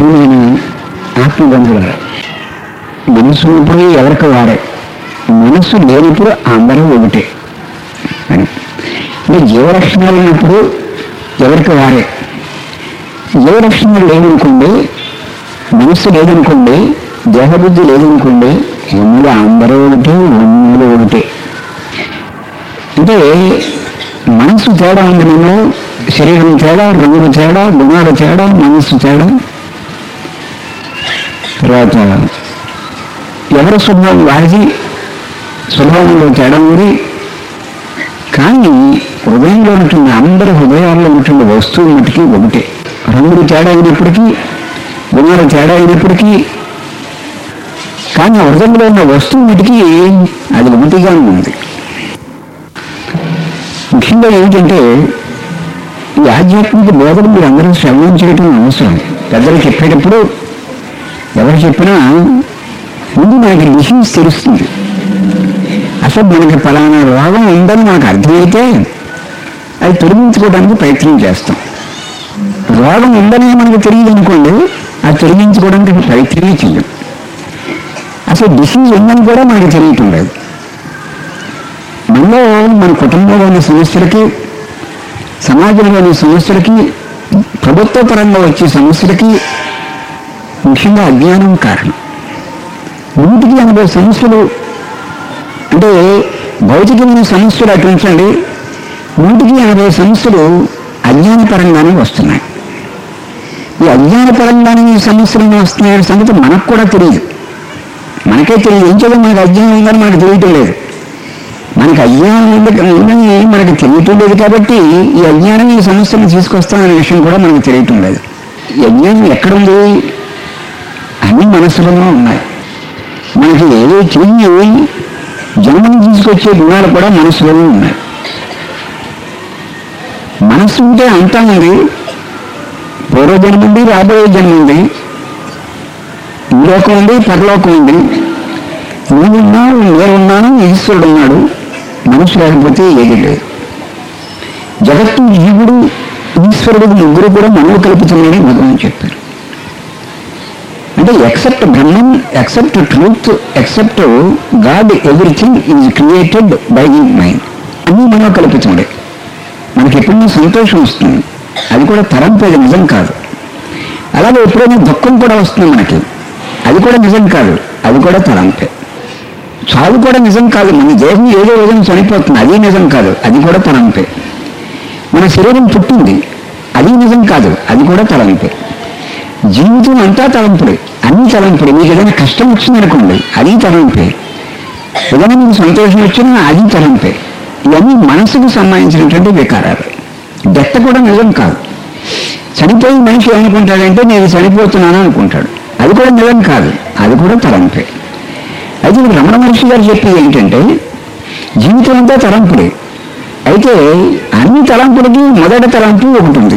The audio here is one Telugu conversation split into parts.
ప్రియమైన ఆత్మబంధువులారా, మనసు ఉన్నప్పుడు ఎవరికి వారే, మనసు లేనప్పుడు అందరూ ఒకటే అని. అంటే జీవలక్షణాలు ఉన్నప్పుడు ఎవరికి వారే, జీవలక్షణాలు లేదనుకోండి, మనస్సు లేదనుకోండి, దేహబుద్ధి లేదనుకోండి, ఎన్నో అందరూ ఒకటి, ఉన్నది ఒకటి. అంటే మనసు తేడా ఉంది, మనలో శరీరం తేడా, రంగుల తేడా, గుణాల తేడా, మనస్సు తేడా. తర్వాత ఎవరి స్వభావం వారిది, స్వభావంలో తేడా ఉంది. కానీ హృదయంలో ఉంటుంది, అందరి హృదయాల్లో ఉంటుంది వస్తువు మటుకి ఒకటే. రంగులు తేడా అయినప్పటికీ, గుణాలు తేడా అయినప్పటికీ, కానీ హృదయంలో ఉన్న వస్తువు మటుకి అది ఒకటిగా ఉంది. ముఖ్యంగా ఏంటంటే ఈ ఆధ్యాత్మిక బోధన మీరు అందరూ శ్రవణం చేయటం అవసరం. పెద్దలు చెప్పేటప్పుడు ఎవరు చెప్పినా ముందు మనకి డిసీజ్ తెలుస్తుంది. అసలు మనకి ఫలానా రోగం ఉందని మనకు అర్థమైతే అది తొలగించుకోవడానికి ప్రయత్నం చేస్తాం. రోగం ఉందని మనకు తెలియదు అనుకోండి, అది తొలగించుకోవడానికి ప్రయత్నమే చెయ్యం. అసలు డిసీజ్ ఉందని కూడా మనకు తెలియటం లేదు. మనలో మన కుటుంబంలో ఉన్న సమస్యలకి, సమాజంలోని సమస్యలకి, ప్రభుత్వ పరంగా వచ్చే సమస్యలకి ముఖ్యంగా అజ్ఞానం కారణం. 180 సమస్యలు అంటే భౌతికమైన సమస్యలు అటు ఉంచండి, 180 సమస్యలు అజ్ఞానపరంగానే వస్తున్నాయి. ఈ అజ్ఞానపరంగానే ఈ సమస్యలు వస్తున్నాయనే సంగతి మనకు కూడా తెలియదు, మనకే తెలియదు. ఏం చేయాలి, మనకు అజ్ఞానం ఉందని మనకు తెలియటం లేదు. మనకు అజ్ఞానం ఉందని మనకు తెలియటం లేదు కాబట్టి ఈ అజ్ఞానం ఈ సమస్యను తీసుకొస్తామనే విషయం కూడా మనకు తెలియటం లేదు. ఈ అజ్ఞానం ఎక్కడుంది? అన్ని మనసులోనే ఉన్నాయి. మనకి ఏదో తెలియ జన్మను తీసుకొచ్చే గుణాలు కూడా మనసులోనే ఉన్నాయి. మనస్సు ఉంటే అంతా ఉంది. పూర్వజన్మ ఉంది, రాబోయే జన్మ ఉంది, ఈ లోకం ఉంది, పరలోకం ఉంది. నువ్వున్నావు, నేనున్నాను, ఈశ్వరుడు ఉన్నాడు. మనసు లేకపోతే ఏది లేదు. జగత్తు, జీవుడు, ఈశ్వరుడు ముగ్గురు కూడా మనలో కలుపుతున్నాడని భగవాన్ చెప్పారు. అంటే except Brahman, except truth, except God, everything is created by the mind. అన్నీ మనలో కలుపుతున్నాడే. మనకి ఎప్పుడైనా సంతోషం వస్తుంది, అది కూడా తరంపేది, నిజం కాదు. అలాగే ఎప్పుడైనా దుఃఖం కూడా వస్తుంది మనకి, అది కూడా నిజం కాదు, అది కూడా తలంపే. చావు కూడా నిజం కాదు, మన దేహం ఏదో విధంగా చనిపోతుంది, అది నిజం కాదు, అది కూడా తలంపే. మన శరీరం పుట్టింది, అది నిజం కాదు, అది కూడా తలంపే. జీవితం అంతా తలంపుడే, అన్ని తలంపుడే. మీకు ఏదైనా కష్టం వచ్చిందనుకోండి, అది తలంపే. ఏదైనా మీకు సంతోషం వచ్చినా అది తలంపే. ఇవన్నీ మనసుకు సంబంధించినటువంటి వికారాలు. డెత్ కూడా నిజం కాదు. చనిపోయి మనిషి ఏమనుకుంటాడంటే నేను చనిపోతున్నాను అనుకుంటాడు, అది కూడా నిజం కాదు, అది కూడా తలంపే. అయితే రమణ మహర్షి గారు చెప్పేది ఏంటంటే జీవితం అంతా తలంపుడే. అయితే అన్ని తలంపులకి మొదటి తలంపు ఒకటి ఉంది.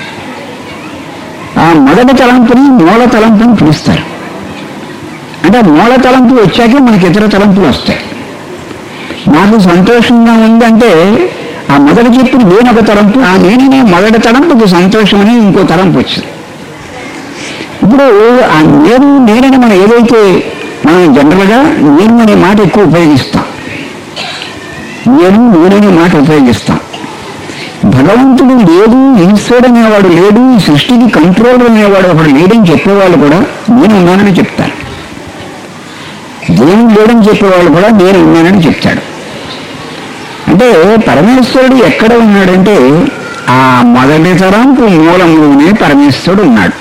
ఆ మొదటి తలంపుని మూల తలంపుని పిలుస్తారు. అంటే మూల తలంపు వచ్చాకే మనకి ఇతర తలంపులు వస్తాయి. నాకు సంతోషంగా ఉందంటే ఆ మొదటి చెప్పిన నేనొక తలంపు, ఆ నేనే మొదటి తలంపుకు సంతోషం అని ఇంకో తలంపు వచ్చింది. ఇప్పుడు ఆ నేనని మనం ఏదైతే మనం జనరల్గా నేను అనే మాట ఎక్కువ ఉపయోగిస్తాం, నేననే మాట ఉపయోగిస్తాం. భగవంతుడు లేడు, ఈశ్వరుడు అనేవాడు లేడు, ఈ సృష్టికి కంట్రోలర్ అనేవాడు ఒకడు లేడని చెప్పేవాళ్ళు కూడా నేను ఉన్నానని చెప్తారు. దేవుడు లేడని చెప్పేవాళ్ళు కూడా నేను ఉన్నానని చెప్తాడు. అంటే పరమేశ్వరుడు ఎక్కడ ఉన్నాడంటే ఆ మొదటి తరంపు మూలంలోనే పరమేశ్వరుడు ఉన్నాడు.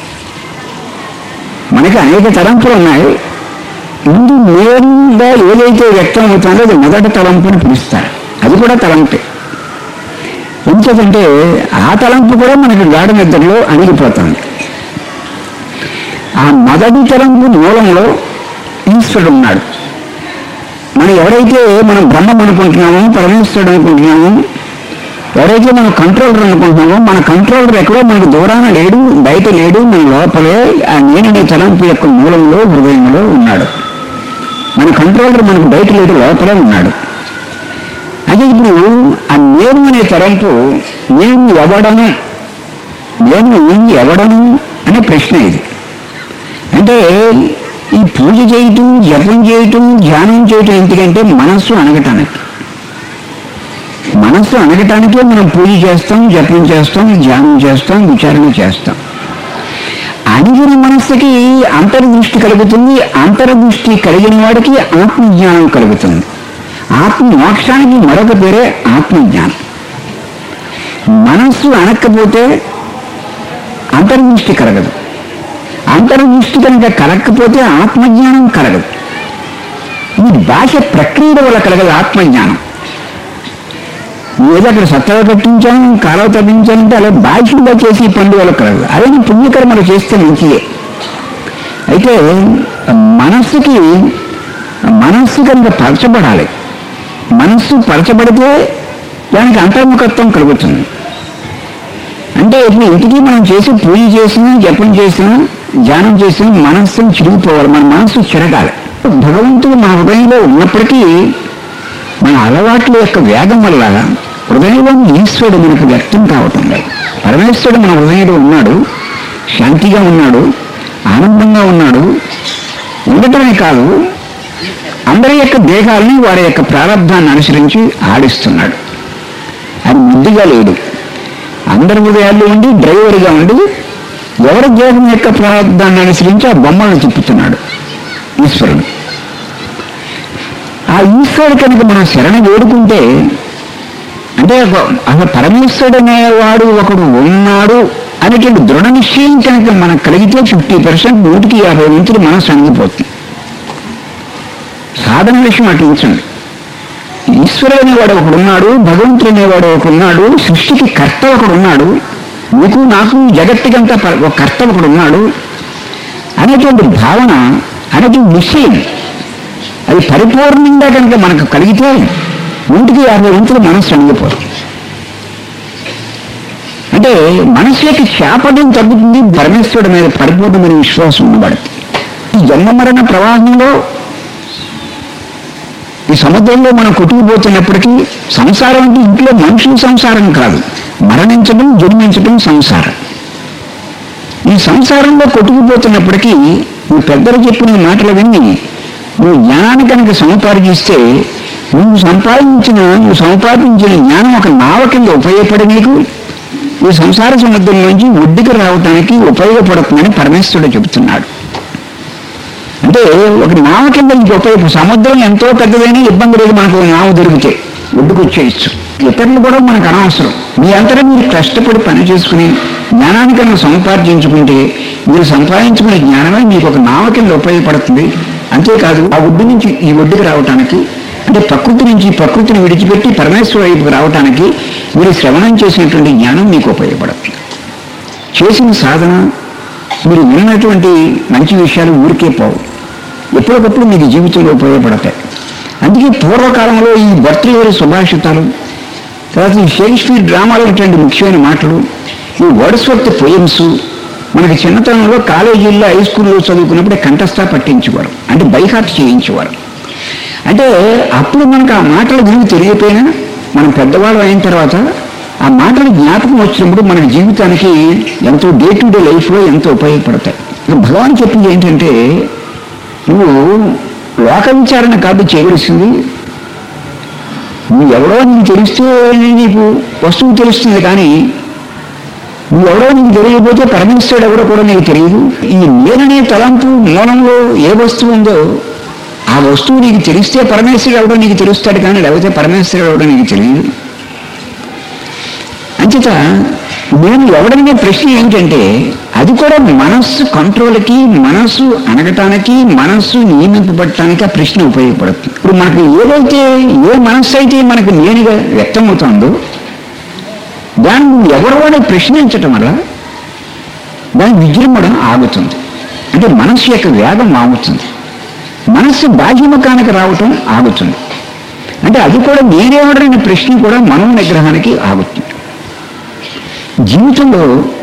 మనకి అనేక తలంపులు ఉన్నాయి. ముందు నేరుగా ఏదైతే వ్యక్తం అవుతుందో అది మొదటి తలంపుని పిలుస్తారు, అది కూడా తలంపే. ఎందుకంటే ఆ తలంపు కూడా మనకి గాఢ నిద్రలో అణిగిపోతుంది. ఆ మొదటి తలంపు మూలంలో ఈశ్వరుడు ఉన్నాడు. మనం ఎవరైతే మనం బ్రహ్మం అనుకుంటున్నామో, పరమేశ్వరుడు అనుకుంటున్నామో, ఎవరైతే మనం కంట్రోలర్ అనుకుంటున్నామో, మన కంట్రోలర్ ఎక్కడో మనకు దూరాన లేడు, బయట లేడు, మన లోపలే ఆ నేననే తలంపు యొక్క మూలంలో, హృదయంలో ఉన్నాడు. మన కంట్రోలర్ మనకు బయట లేడు, లోపలే ఉన్నాడు. అదే ఇప్పుడు ఆ నేను అనే తలంపు నేను ఎవడను అని అనే ప్రశ్న ఇది. అంటే ఈ పూజ చేయటం, జపం చేయటం, ధ్యానం చేయటం ఎందుకంటే మనస్సు అనగటానికి. మనస్సు అనగటానికే మనం పూజ చేస్తాం, జపం చేస్తాం, ధ్యానం చేస్తాం, విచారణ చేస్తాం. అణిగిన మనస్సుకి అంతర్దృష్టి కలుగుతుంది. అంతర్దృష్టి కలిగిన వాడికి ఆత్మజ్ఞానం కలుగుతుంది. ఆత్మ మోక్షానికి మరొక పేరే ఆత్మజ్ఞానం. మనస్సు అనకపోతే అంతర్దృష్టి కలగదు. అంతర్దృష్టి కనుక కలగకపోతే ఆత్మజ్ఞానం కలగదు. ఈ బాహ్య ప్రక్రియల వల్ల కలగదు ఆత్మజ్ఞానం. ఏదో అక్కడ సత్తగా కట్టించాను, కాలువ తగ్గించానంటే అలా బాహ్యంగా చేసి పనుల వల్ల కలగదు. అదే పుణ్యకర్మలు చేస్తే మంచిదే. అయితే మనస్సు కనుక పరచబడాలి. మనస్సు పరచబడితే దానికి అంతర్ముఖత్వం కలుగుతుంది. అంటే ఇప్పుడు ఇంటికి మనం చేసి పూజ చేసినా, జపం చేసినా, ధ్యానం చేసినా మనస్సును చిరిగిపోవాలి. మన మనస్సు చిరగాలి. భగవంతుడు మన హృదయంలో ఉన్నప్పటికీ మన అలవాట్ల యొక్క వేగం వల్ల హృదయంలోని ఈశ్వరుడు మనకు వ్యక్తం కావటం లేదు. పరమేశ్వరుడు మన హృదయంలో ఉన్నాడు, శాంతిగా ఉన్నాడు, ఆనందంగా ఉన్నాడు. ఉండటమే కాదు, అందరి యొక్క దేహాలని వారి యొక్క ప్రారంభాన్ని అనుసరించి ఆడిస్తున్నాడు. అది ముద్దుగా లేడు. అందరి హృదయాల్లో ఉండి డ్రైవర్గా ఉండి ఎవరి దేహం యొక్క ప్రారంభాన్ని అనుసరించి ఆ బొమ్మలను తిప్పుతున్నాడు ఈశ్వరుడు. ఆ ఈశ్వరుడు కనుక మనం శరణ వేడుకుంటే, అంటే అసలు పరమేశ్వరుడు అనేవాడు ఒకడు ఉన్నాడు అనేటువంటి దృఢ నిశ్చయం కనుక మనకు కలిగితే 50%, 150 నుంచి మనసు అంగిపోతుంది. సాధన విషయం అటుంచండి. ఈశ్వరుడు అనేవాడు ఒకడున్నాడు, భగవంతుడు అనేవాడు ఒకడున్నాడు, సృష్టికి కర్త ఒకడున్నాడు, నీకు నాకు జగత్తుకంతా ఒక కర్త ఒకడున్నాడు అనేటువంటి భావన, అనేటువంటి నిశ్చయం అది పరిపూర్ణంగా కనుక మనకు కలిగితే 150 నుంచి మనస్సు అణిగిపోతుంది. అంటే మనసు యొక్క చాపటం తగ్గుతుంది. పరమేశ్వరుడు మీద పరిపూర్ణమైన విశ్వాసం ఉండబడుతుంది. ఈ జన్మ మరణ ప్రవాహంలో, ఈ సముద్రంలో మనం కొట్టుకుపోతున్నప్పటికీ సంసారం అంటే ఇంట్లో మనుషుల సంసారం కాదు, మరణించడం, జన్మించడం సంసారం. ఈ సంసారంలో కొట్టుకుపోతున్నప్పటికీ నువ్వు పెద్దలు చెప్పిన మాటలు విని నువ్వు జ్ఞానాన్ని కనుక సముపార్జిస్తే నువ్వు సంపాదించిన జ్ఞానం ఒక నావ కింద ఉపయోగపడి నీకు ఈ సంసార సముద్రం నుంచి ఒడ్డుకు రావటానికి ఉపయోగపడుతుందని పరమేశ్వరుడు చెబుతున్నాడు. అంటే ఒక నావ కింద నీకు ఉపయోగపడు. సముద్రం ఎంతో పెద్దదైనా ఇబ్బంది లేదు, మనకు నావ దొరికితే ఒడ్డుకు వచ్చేయచ్చు. ఇతరులు కూడా మనకు అనవసరం. మీ అంతటా మీరు కష్టపడి పని చేసుకుని జ్ఞానాన్ని కన్నా సముపార్జించుకుంటే మీరు సంపాదించుకునే జ్ఞానమే మీకు ఒక నావ కింద ఉపయోగపడుతుంది. అంతేకాదు ఆ ఒడ్డు నుంచి ఈ ఒడ్డుకు రావటానికి, అంటే ప్రకృతి నుంచి ప్రకృతిని విడిచిపెట్టి పరమేశ్వర వైపుకు రావటానికి మీరు శ్రవణం చేసినటువంటి జ్ఞానం మీకు ఉపయోగపడుతుంది. చేసిన సాధన, మీరు విన్నటువంటి మంచి విషయాలు ఊరికే పోవు, ఎప్పటికప్పుడు మీకు జీవితంలో ఉపయోగపడతాయి. అందుకే పూర్వకాలంలో ఈ భర్తృహరి సుభాషితాలు, తర్వాత ఈ షేక్స్పియర్ డ్రామాలో ఉన్నటువంటి ముఖ్యమైన మాటలు, ఈ వర్డ్స్వర్త్ పోయమ్స్ మనకి చిన్నతనంలో కాలేజీల్లో, హై స్కూల్లో చదువుకున్నప్పుడే కంఠస్థ పట్టించేవారు, అంటే బైహార్ట్ చేయించేవారు. అంటే అప్పుడు మనకు ఆ మాటల గురించి తెలియపోయినా మనం పెద్దవాళ్ళు అయిన తర్వాత ఆ మాటలు జ్ఞాపకం వచ్చినప్పుడు మన జీవితానికి ఎంతో డే టు డే లైఫ్లో ఎంతో ఉపయోగపడతాయి. భగవాన్ చెప్పింది ఏంటంటే, నువ్వు లోక విచారణ కాదు చేయవలసింది, నువ్వు ఎవరో నీకు తెలిస్తే నీకు వస్తువు తెలుస్తుంది, కానీ నువ్వెవరో నీకు తెలియకపోతే పరమేశ్వరుడు ఎవరో కూడా నీకు తెలియదు. ఈ నేననే తలంపు మూలంలో ఏ వస్తువు ఉందో ఆ వస్తువు నీకు తెలిస్తే పరమేశ్వరుడు ఎవడో నీకు తెలుస్తాడు, కానీ లేకపోతే పరమేశ్వరుడు ఎవడో నీకు తెలియదు. అంచేత నేను ఎవడనే ప్రశ్న ఏంటంటే, అది కూడా మనస్సు కంట్రోల్కి, మనస్సు అనగటానికి, మనస్సు నియమింపబడటానికి ఆ ప్రశ్న ఉపయోగపడుతుంది. ఇప్పుడు మనకు ఏదైతే, ఏ మనస్సు అయితే మనకు నేనుగా వ్యక్తమవుతుందో దాన్ని నువ్వు ఎవరో అని ప్రశ్నించటం వల్ల దాని విజృంభణ ఆగుతుంది. అంటే మనస్సు యొక్క వేగం ఆగుతుంది, మనస్సు బాహ్యముఖానికి రావటం ఆగుతుంది. అంటే అది కూడా నేనేవడనే ప్రశ్న కూడా మనో నిగ్రహానికి ఆగుతుంది. జీవితంలో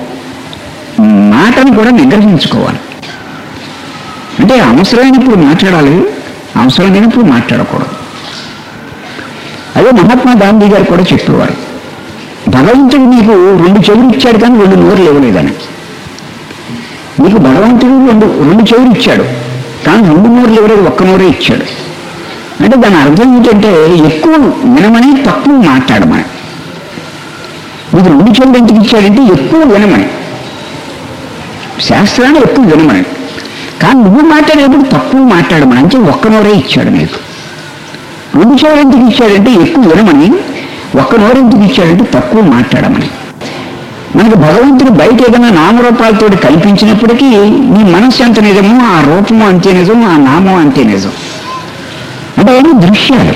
మాటను కూడా నిగ్రహించుకోవాలి. అంటే అవసరమైనప్పుడు మాట్లాడాలి, అవసరం లేనప్పుడు మాట్లాడకూడదు. అదే మహాత్మా గాంధీ గారు కూడా చెప్పేవారు, భగవంతుడు నీకు 2 చెవులు ఇచ్చాడు కానీ 2 నోరులు ఇవ్వలేదని. నీకు భగవంతుడు రెండు చెవులు ఇచ్చాడు, కానీ 2 నోరులు ఇవ్వలేదు, 1 నోరే ఇచ్చాడు. అంటే దాని అర్థం ఏంటంటే ఎక్కువ వినమని, తక్కువ మాట్లాడమని. నీకు 2 చెవులు ఎందుకు ఇచ్చాడంటే ఎక్కువ వినమని, శాస్త్రాన్ని ఎక్కువ వినమని. కానీ నువ్వు మాట్లాడేటప్పుడు తక్కువ మాట్లాడమని, అంటే 1 నోరే ఇచ్చాడు నీకు. 2 చెవులు ఎందుకు ఇచ్చాడంటే ఎక్కువ వినమని, 1 నోరు ఎందుకు ఇచ్చాడంటే తక్కువ మాట్లాడమని. మనకు భగవంతుడు బయట ఏదైనా నామరూపాలతో కల్పించినప్పటికీ నీ మనస్సు ఎంత నిజమో ఆ రూపము అంతే నిజం, ఆ నామం అంతే నిజం. అంటే అవన్నీ దృశ్యాలు.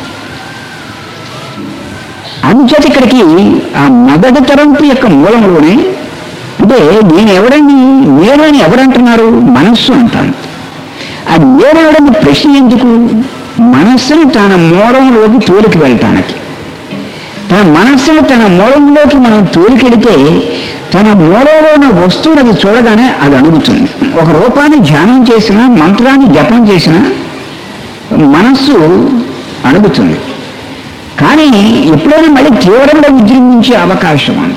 అందుచేత ఇక్కడికి ఆ మొదటి తరంపు యొక్క మూలంలోనే అంటే నేను నేనని ఎవరంటున్నారు? మనస్సు అంటాను. ఆ నేనెవడని ప్రశ్న ఎందుకు? మనస్సుని తన మూలంలోకి తోలికి వెళ్ళటానికి. తన మనస్సును తన మూలంలోకి మనం తోలికెడితే తన మూలంలో ఉన్న వస్తువుని అది చూడగానే అది అణుగుతుంది. ఒక రూపాన్ని ధ్యానం చేసినా, మంత్రాన్ని జపం చేసినా మనస్సు అణుగుతుంది. కానీ ఎప్పుడైనా మళ్ళీ తీవ్రంగా విజృంభించే అవకాశం ఉంది.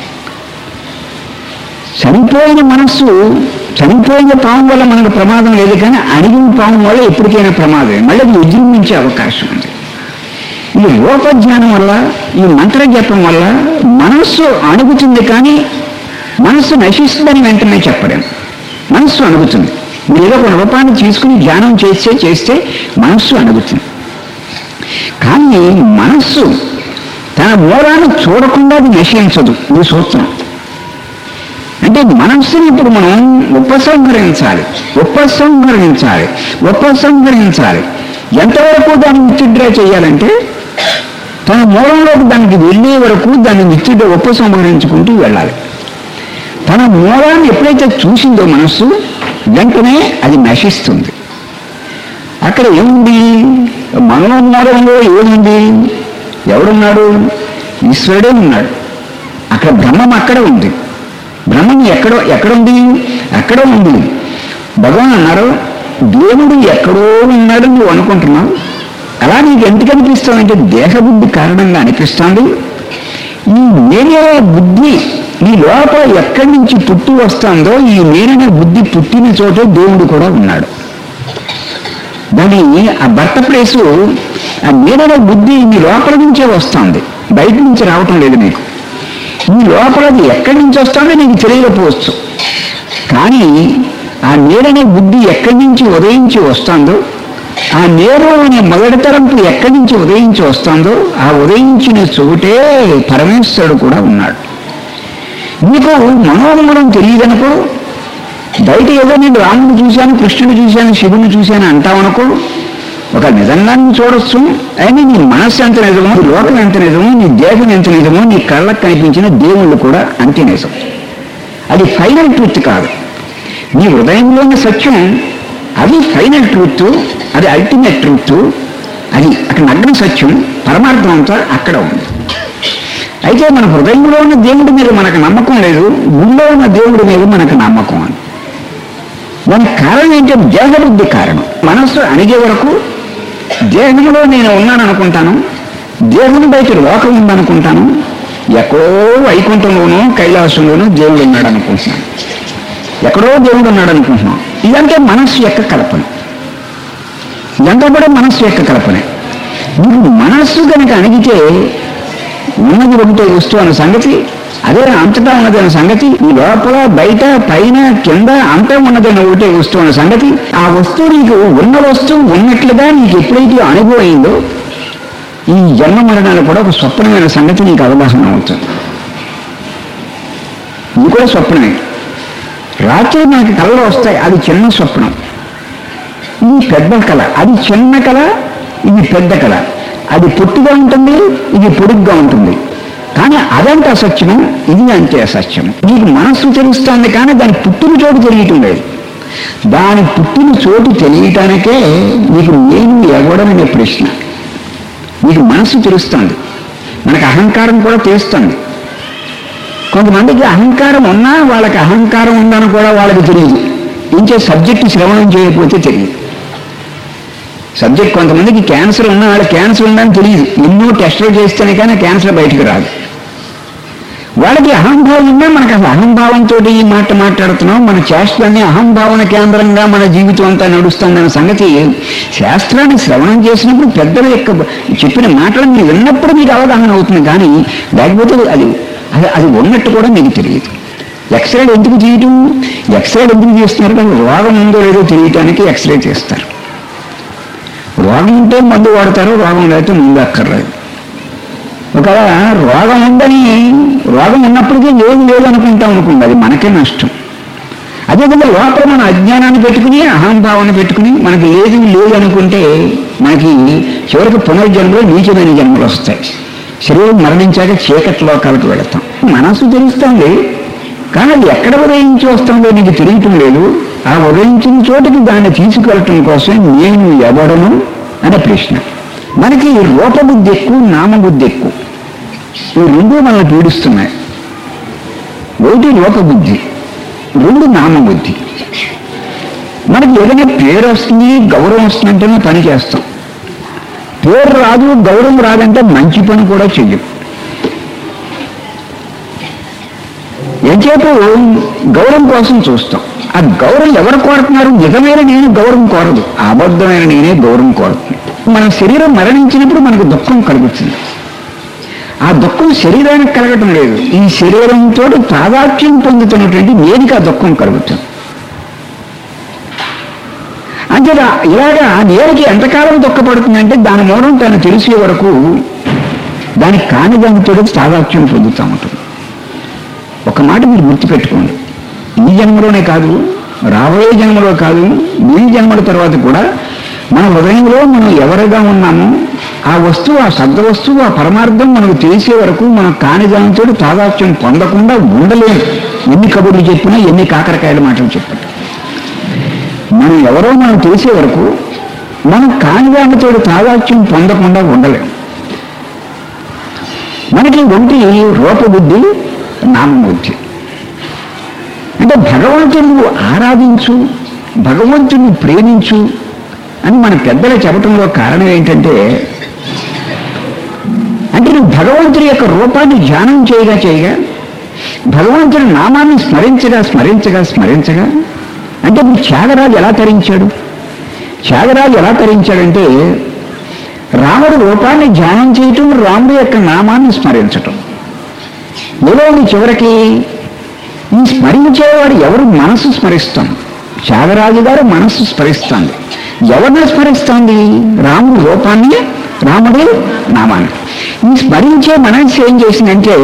చనిపోయిన మనస్సు, చనిపోయిన పాము వల్ల మనకు ప్రమాదం లేదు, కానీ అణిగిన పాము వల్ల ఎప్పటికైనా ప్రమాదం, మళ్ళీ అది విజృంభించే అవకాశం ఉంది. ఈ రూపజ్ఞానం వల్ల, ఈ మంత్రజపం వల్ల మనస్సు అణుగుతుంది, కానీ మనస్సు నశిస్తుందని వెంటనే చెప్పలేం. మనస్సు అణుగుతుంది. మీరు ఏదో ఒక రూపాన్ని తీసుకుని ధ్యానం చేస్తే మనస్సు అణుగుతుంది. కానీ మనస్సు తన మూలాన్ని చూడకుండా అది నశించదు. ఇది సూత్రం. అంటే మనస్సుని ఇప్పుడు మనం ఉపసంహరించాలి. ఎంతవరకు దాన్ని విత్డ్రా చేయాలంటే తన మూలంలోకి దానికి వెళ్ళే వరకు దాన్ని విత్డ్రా ఉపసంహరించుకుంటూ వెళ్ళాలి. తన మూలాన్ని ఎప్పుడైతే చూసిందో మనస్సు, వెంటనే అది నశిస్తుంది. అక్కడ ఏముంది? మనోమూలంలో ఏముంది? ఎవడున్నాడు? ఈశ్వరుడే ఉన్నాడు. అక్కడ బ్రహ్మం అక్కడ ఉంది. బ్రహ్మం ఎక్కడుంది? అక్కడ ఉంది. భగవాన్ అన్నారు, దేవుడు ఎక్కడో ఉన్నాడు నువ్వు అనుకుంటున్నావు. అలా నీకు ఎందుకు అనిపిస్తుందంటే దేహబుద్ధి కారణంగా అనిపిస్తుంది. ఈ నేనే బుద్ధి నీ లోపల ఎక్కడి నుంచి పుట్టి వస్తుందో, ఈ నేననే బుద్ధి పుట్టిన చోటే దేవుడు కూడా ఉన్నాడు. దాని ఆ బర్త్ ప్లేసు, ఆ నేననే బుద్ధి నీ లోపల నుంచే వస్తుంది, బయట నుంచి రావటం లేదు. నీకు నీ లోపల అది ఎక్కడి నుంచి వస్తుందో నీకు తెలియకపోవచ్చు. కానీ ఆ నేననే బుద్ధి ఎక్కడి నుంచి ఉదయించి వస్తుందో, ఆ నేరు అనే మొదటి తరంపు ఎక్కడి నుంచి ఉదయించి వస్తుందో, ఆ ఉదయించిన చోటే పరమేశ్వరుడు కూడా ఉన్నాడు. నీకు మనోమూలం తెలియదనుకో, బయట ఏదో నేను రాముడు చూశాను, కృష్ణుడు చూశాను, శివుని చూశాను అంటావనుకో, ఒక నిజంగా నువ్వు చూడొచ్చు. అయినా నీ మనస్సు ఎంత నిజమో, నీ లోకం ఎంత నిజమో, నీ దేహం ఎంత నిజమో, నీ కళ్ళకు కనిపించిన దేవుళ్ళు కూడా అంతే నిజం. అది ఫైనల్ ట్రూత్ కాదు. నీ హృదయంలోని సత్యం అది ఫైనల్ ట్రూత్, అది అల్టిమేట్ ట్రూత్. అది అక్కడ నగ్న సత్యం, పరమార్థం అంతా అక్కడ ఉంది. అయితే మన హృదయంలో ఉన్న దేవుడి మీద మనకు నమ్మకం లేదు, గుళ్ళో ఉన్న దేవుడి మీద మనకు నమ్మకం అని. దానికి కారణం ఏంటంటే దేహబుద్ధి కారణం. మనస్సు అణిగే వరకు దేహంలో నేను ఉన్నాను అనుకుంటాను, దేహం బయట లోకం ఉందనుకుంటాను, ఎక్కడో వైకుంఠంలోనూ కైలాసంలోనూ దేవుడు ఉన్నాడు అనుకుంటున్నాను, ఎక్కడో దేవుడు ఉన్నాడు అనుకుంటున్నాం. ఇదంటే మనస్సు యొక్క కల్పన. ఇదంతా కూడా మనస్సు యొక్క కల్పనే. నీకు మనస్సు కనుక అణిగితే ఉన్నది ఒకటే వస్తువు అన్న సంగతి, అదే అంతటా ఉన్నదన్న సంగతి, ఈ లోపల బయట పైన కింద అంతా ఉన్నదన్న ఒకటే వస్తువు అన్న సంగతి, ఆ వస్తువు నీకు ఉన్న వస్తువు ఉన్నట్లుగా నీకు ఎప్పుడైతే అనుభవం అయిందో, ఈ జన్మ మరణాలు కూడా ఒక స్వప్నమైన సంగతి నీకు అవగాహన అవుతుంది. ఇది కూడా స్వప్నమే. రాత్రి మనకి కళలు వస్తాయి, అది చిన్న స్వప్నం. ఇది పెద్ద కళ, అది చిన్న కళ, ఇది పెద్ద కళ. అది పొట్టిగా ఉంటుంది, ఇది పొడుగ్గా ఉంటుంది. కానీ అదంటే అసత్యము, ఇది అంటే అసత్యము. నీకు మనస్సు తెలుస్తుంది, కానీ దాని పుట్టిన చోటు తెలియటం లేదు. దాని పుట్టిన చోటు తెలియటానికే నీకు నేను ఎవడమనే ప్రశ్న. నీకు మనస్సు తెలుస్తుంది, మనకు అహంకారం కూడా తెలుస్తుంది. కొంతమందికి అహంకారం ఉన్నా వాళ్ళకి అహంకారం ఉందని కూడా వాళ్ళకి తెలియదు. ఇంకే సబ్జెక్టు శ్రవణం చేయకపోతే తెలియదు. సబ్జెక్ట్ కొంతమందికి క్యాన్సర్ ఉన్నా వాళ్ళకి క్యాన్సర్ ఉందని తెలియదు. ఎన్నో టెస్టులు చేస్తేనే కానీ క్యాన్సర్ బయటకు రాదు. వాళ్ళకి అహంభావం ఉన్నా మనకు అసలు అహంభావంతో ఈ మాట మాట్లాడుతున్నాం, మన చేష్టలన్నీ అహంభావన కేంద్రంగా మన జీవితం అంతా నడుస్తుందన్న సంగతి శాస్త్రాన్ని శ్రవణం చేసినప్పుడు పెద్దల యొక్క చెప్పిన మాటలు మీరు విన్నప్పుడు మీకు అవగాహన అవుతుంది. కానీ లేకపోతే అది అది ఉన్నట్టు కూడా మీకు తెలియదు. ఎక్స్రేలు ఎందుకు చేయటం, ఎక్స్రేలు ఎందుకు చేస్తున్నారు? కానీ రోగం ఉందో లేదో తెలియటానికి ఎక్స్రే చేస్తారు. రోగం ఉంటే మందు వాడతారు, రోగం లేకపోతే ముందు అక్కర్లేదు. ఒకవేళ రోగం ఉందని రోగం ఉన్నప్పటికీ లేదు అనుకుంటాం అనుకోండి, అది మనకే నష్టం. అదేవిధంగా లోపల మన అజ్ఞానాన్ని పెట్టుకుని అహంభావాన్ని పెట్టుకుని మనకి లేదు అనుకుంటే మనకి చివరికి పునర్జన్మలో నీచమైన జన్మలు వస్తాయి. శరీరం మరణించాక చీకటి లోకాలకు వెళతాం. మనసు తెలుస్తుంది కానీ అది ఎక్కడ ఉదయించి వస్తుందో నీకు తెలియటం లేదు. ఆ ఉదయించిన చోటికి దాన్ని తీసుకెళ్ళటం కోసం నేను ఎవడను అనే ప్రశ్న. మనకి రూపబుద్ధి ఎక్కువ, నామబుద్ధి ఎక్కువ. ఈ రెండు మనల్ని పీడిస్తున్నాయి. ఒకటి రూపబుద్ధి, రెండు నామబుద్ధి. మనకి ఏదైనా పేరు వస్తుంది, గౌరవం వస్తుందంటేనే పని చేస్తాం. పేరు రాదు, గౌరవం రాదంటే మంచి పని కూడా చెయ్యం. ఎంచేపు గౌరవం కోసం చూస్తాం. ఆ గౌరవం ఎవరు కోరుతున్నారు? నిజమైన నేను గౌరవం కోరదు, అబద్ధమైన నేనే గౌరవం కోరుతుంది. మన శరీరం మరణించినప్పుడు మనకు దుఃఖం కలుగుతుంది. ఆ దుఃఖం శరీరానికి కలగటం లేదు, ఈ శరీరంతో తాదాత్మ్యం పొందుతున్నటువంటి నేనికి ఆ దుఃఖం కలుగుతుంది. అంటే ఇలాగా నేనికి ఎంతకాలం దుఃఖపడుతుందంటే దాని మూలం తను తెలిసే వరకు దానికి కాని దానితో తాదాత్మ్యం పొందుతూ ఉంటుంది. ఒక మాట మీరు గుర్తుపెట్టుకోండి, ఈ జన్మలోనే కాదు, రాబోయే జన్మలో కాదు, ఈ జన్మల తర్వాత కూడా మన హృదయంలో మనం ఎవరిగా ఉన్నామో ఆ వస్తువు, ఆ శబ్ద వస్తువు, ఆ పరమార్థం మనకు తెలిసే వరకు మనం కాని దానితో తాదాత్మ్యం పొందకుండా ఉండలేము. ఎన్ని కబుర్లు చెప్పినా, ఎన్ని కాకరకాయల మాటలు చెప్పినా మనం ఎవరో మనం తెలిసే వరకు మనం కాని దానితో తాదాత్మ్యం పొందకుండా ఉండలేము. మనకి ఒంటి రూపబుద్ధి, నామబుద్ధి. అంటే భగవంతుని ఆరాధించు, భగవంతుని ప్రేమించు అని మన పెద్దలు చెప్పడంలో కారణం ఏంటంటే, అంటే నువ్వు భగవంతుడి యొక్క రూపాన్ని ధ్యానం చేయగా భగవంతుడి నామాన్ని స్మరించగా అంటే ఇప్పుడు త్యాగరాజు ఎలా తరించాడు? త్యాగరాజు ఎలా తరించాడంటే రాముడి రూపాన్ని ధ్యానం చేయటం, రాముడి యొక్క నామాన్ని స్మరించటం. ఏదో చివరికి ఈ స్మరించేవాడు ఎవరు? మనసు స్మరిస్తాం. త్యాగరాజు గారు మనస్సు స్మరిస్తుంది. ఎవరిని స్మరిస్తుంది? రాముడి రూపాన్ని, రాముడి నామాన్ని. ఈ స్మరించే మనస్సు ఏం చేసిందంటే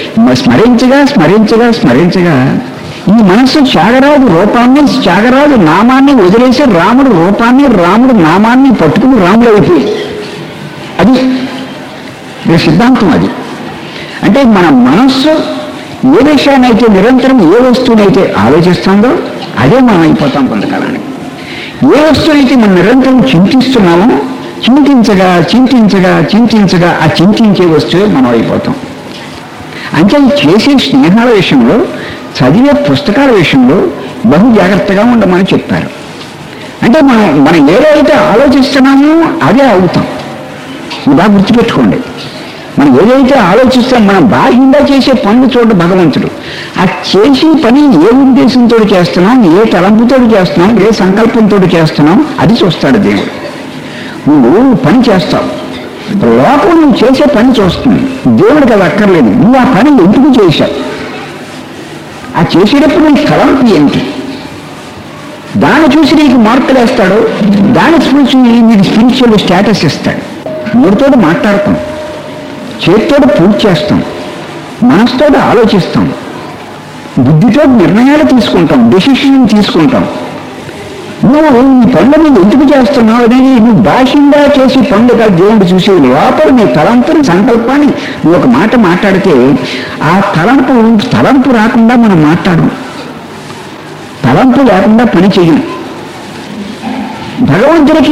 స్మరించగా ఈ మనస్సు త్యాగరాజు రూపాన్ని, త్యాగరాజు నామాన్ని వదిలేసి రాముడి రూపాన్ని, రాముడి నామాన్ని పట్టుకుని రాముడు అయిపోయింది. అది సిద్ధాంతం. అది అంటే మన మనస్సు ఏ విషయాన్నైతే నిరంతరం, ఏ వస్తువునైతే ఆలోచిస్తుందో అదే మనం అయిపోతాం కొంతకాలానికి. ఏ వస్తువునైతే మనం నిరంతరం చింతిస్తున్నామో చింతించగా ఆ చింతించే వస్తువే మనం అయిపోతాం. అంటే చేసే స్నేహాల విషయంలో, చదివే పుస్తకాల విషయంలో బహు జాగ్రత్తగా ఉండమని చెప్పారు. అంటే మనం ఏదైతే ఆలోచిస్తున్నామో అదే అవుతాం. ఇలా గుర్తుపెట్టుకోండి. మనం ఏదైతే ఆలోచిస్తాం, మనం బాహ్యంగా చేసే పనులు చూడ భగవంతుడు. ఆ చేసే పని ఏ ఉద్దేశంతో చేస్తున్నాం, ఏ తలంపుతో చేస్తున్నాం, ఏ సంకల్పంతో చేస్తున్నాం అది చూస్తాడు దేవుడు. నువ్వు పని చేస్తావు, లోపల నువ్వు చేసే పని చూస్తుంది. దేవుడికి అది అక్కర్లేదు. నువ్వు ఆ పని ఎందుకు చేశావు, ఆ చేసేటప్పుడు నీ తలంపు ఏంటి, దాన్ని చూసి నీకు మార్పులు వేస్తాడు. దాన్ని చూసి నీకు స్పిరిచువల్ స్టేటస్ ఇస్తాడు. మూడుతో మాట్లాడతాం, చేతితో పూజ చేస్తాం, మనసుతో ఆలోచిస్తాం, బుద్ధితో నిర్ణయాలు తీసుకుంటాం, డెసిషన్ తీసుకుంటాం. నువ్వు ఈ పనులు ఎందుకు చేస్తున్నావు అనేది నువ్వు బాహ్యంగా చేసి పనులుగా దేవుడు చూసి లోపల నీ తలంపుని, సంకల్పాన్ని నువ్వు ఒక మాట మాట్లాడితే ఆ తలంపు రాకుండా మనం మాట్లాడము, తలంపు లేకుండా పని చెయ్యం. భగవంతుడికి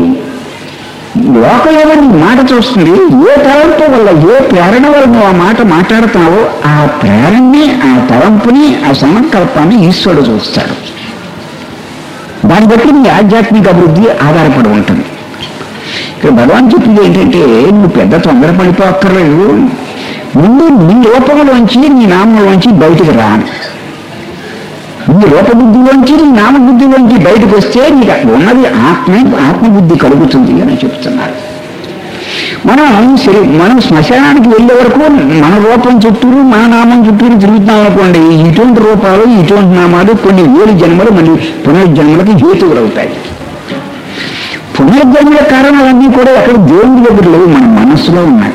లోకం ఎవరి మాట చూస్తుంది. ఏ తలంపు వల్ల, ఏ ప్రేరణ వల్ల నువ్వు ఆ మాట మాట్లాడుతున్నావో ఆ ప్రేరణని, ఆ తలంపుని, ఆ సంకల్పాన్ని ఈశ్వరుడు చూస్తాడు. దాన్ని బట్టి నీ ఆధ్యాత్మిక అభివృద్ధి ఆధారపడి ఉంటుంది. ఇక్కడ భగవాన్ చెప్పింది ఏంటంటే, నువ్వు పెద్ద తొందరపడిపోక్కర్లేదు. ముందు నీ రూపంలోంచి నీ నామంలోంచి బయటకు రాను. నీ రూపబుద్ధిలోంచి నీ నామబుద్ధిలోంచి బయటకు వస్తే నీకు ఉన్నది ఆత్మబుద్ధి కలుగుతుంది అని చెప్తున్నారు. మనం శ్మశానానికి వెళ్ళే వరకు మన రూపం చుట్టూరు మన నామం చుట్టూరు తిరుగుతున్నాం అనుకోండి, ఇటువంటి రూపాలు ఇటువంటి నామాలు కొన్ని వేలు జన్మలు మళ్ళీ పునర్జన్మలకి హేతువులు అవుతాయి. పునర్జన్మల కారణాలన్నీ కూడా ఎక్కడ దేవుడి దగ్గర లేవు, మన మనస్సులో ఉన్నాయి.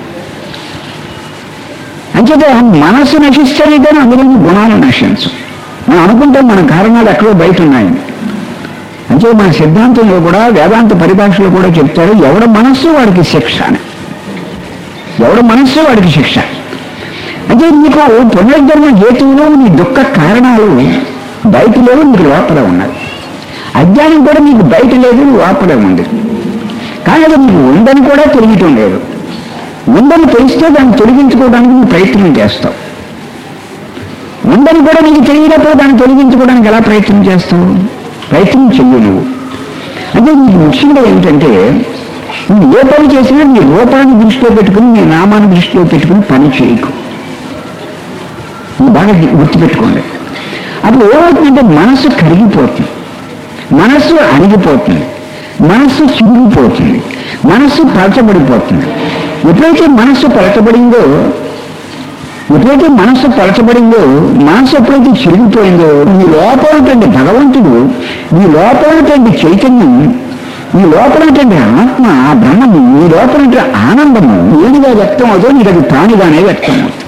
అంచేత మనస్సు నశిస్తేనే కానీ అందులోని గుణాలు నశించు. మనం అనుకుంటే మన కారణాలు ఎక్కడో బయట ఉన్నాయని. అంటే మన సిద్ధాంతంలో కూడా వేదాంత పరిభాషలో కూడా చెప్తారు, ఎవడ మనస్సు వాడికి శిక్ష అని. ఎవడ మనస్సు వాడికి శిక్ష. అంటే నీకు పునర్జన్మ హేతువులు నీ దుఃఖ కారణాలు బయట లేవు, నీకు లోపల ఉన్నాయి. అజ్ఞానం కూడా నీకు బయట లేదు, లోపలే ఉంది. కానీ అది నీకు ఉందని కూడా తెలియటం లేదు. ఉందని తెలిస్తే దాన్ని తొలగించుకోవడానికి నువ్వు ప్రయత్నం చేస్తావు. ఉందని కూడా నీకు తెలియనప్పుడు దాన్ని తొలగించుకోవడానికి ఎలా ప్రయత్నం చేస్తావు? ప్రయత్నం చెయ్యి నువ్వు. అంటే నీకు ముఖ్యంగా ఏంటంటే నువ్వు ఏ పని చేసినా నీ రూపాన్ని దృష్టిలో పెట్టుకుని నీ నామాన్ని దృష్టిలో పెట్టుకుని పని చేయకు. నువ్వు బాగా గుర్తుపెట్టుకోండి. అప్పుడు ఏమవుతుందంటే మనస్సు కరిగిపోతుంది, మనస్సు అణిగిపోతుంది, మనస్సు చిరిగిపోతుంది, మనస్సు పలచబడిపోతుంది. ఎప్పుడైతే మనస్సు పలచబడిందో మనస్సు ఎప్పుడైతే చిరిగిపోయిందో నీ లోపలటువంటి భగవంతుడు, నీ లోపలటువంటి చైతన్యం, నీ లోపలటువంటి ఆత్మ, ఆ బ్రహ్మము, నీ లోపల ఆనందము ఏదిగా వ్యక్తం అవుతుందో నీకు అది తానుగానే వ్యక్తం అవుతుంది.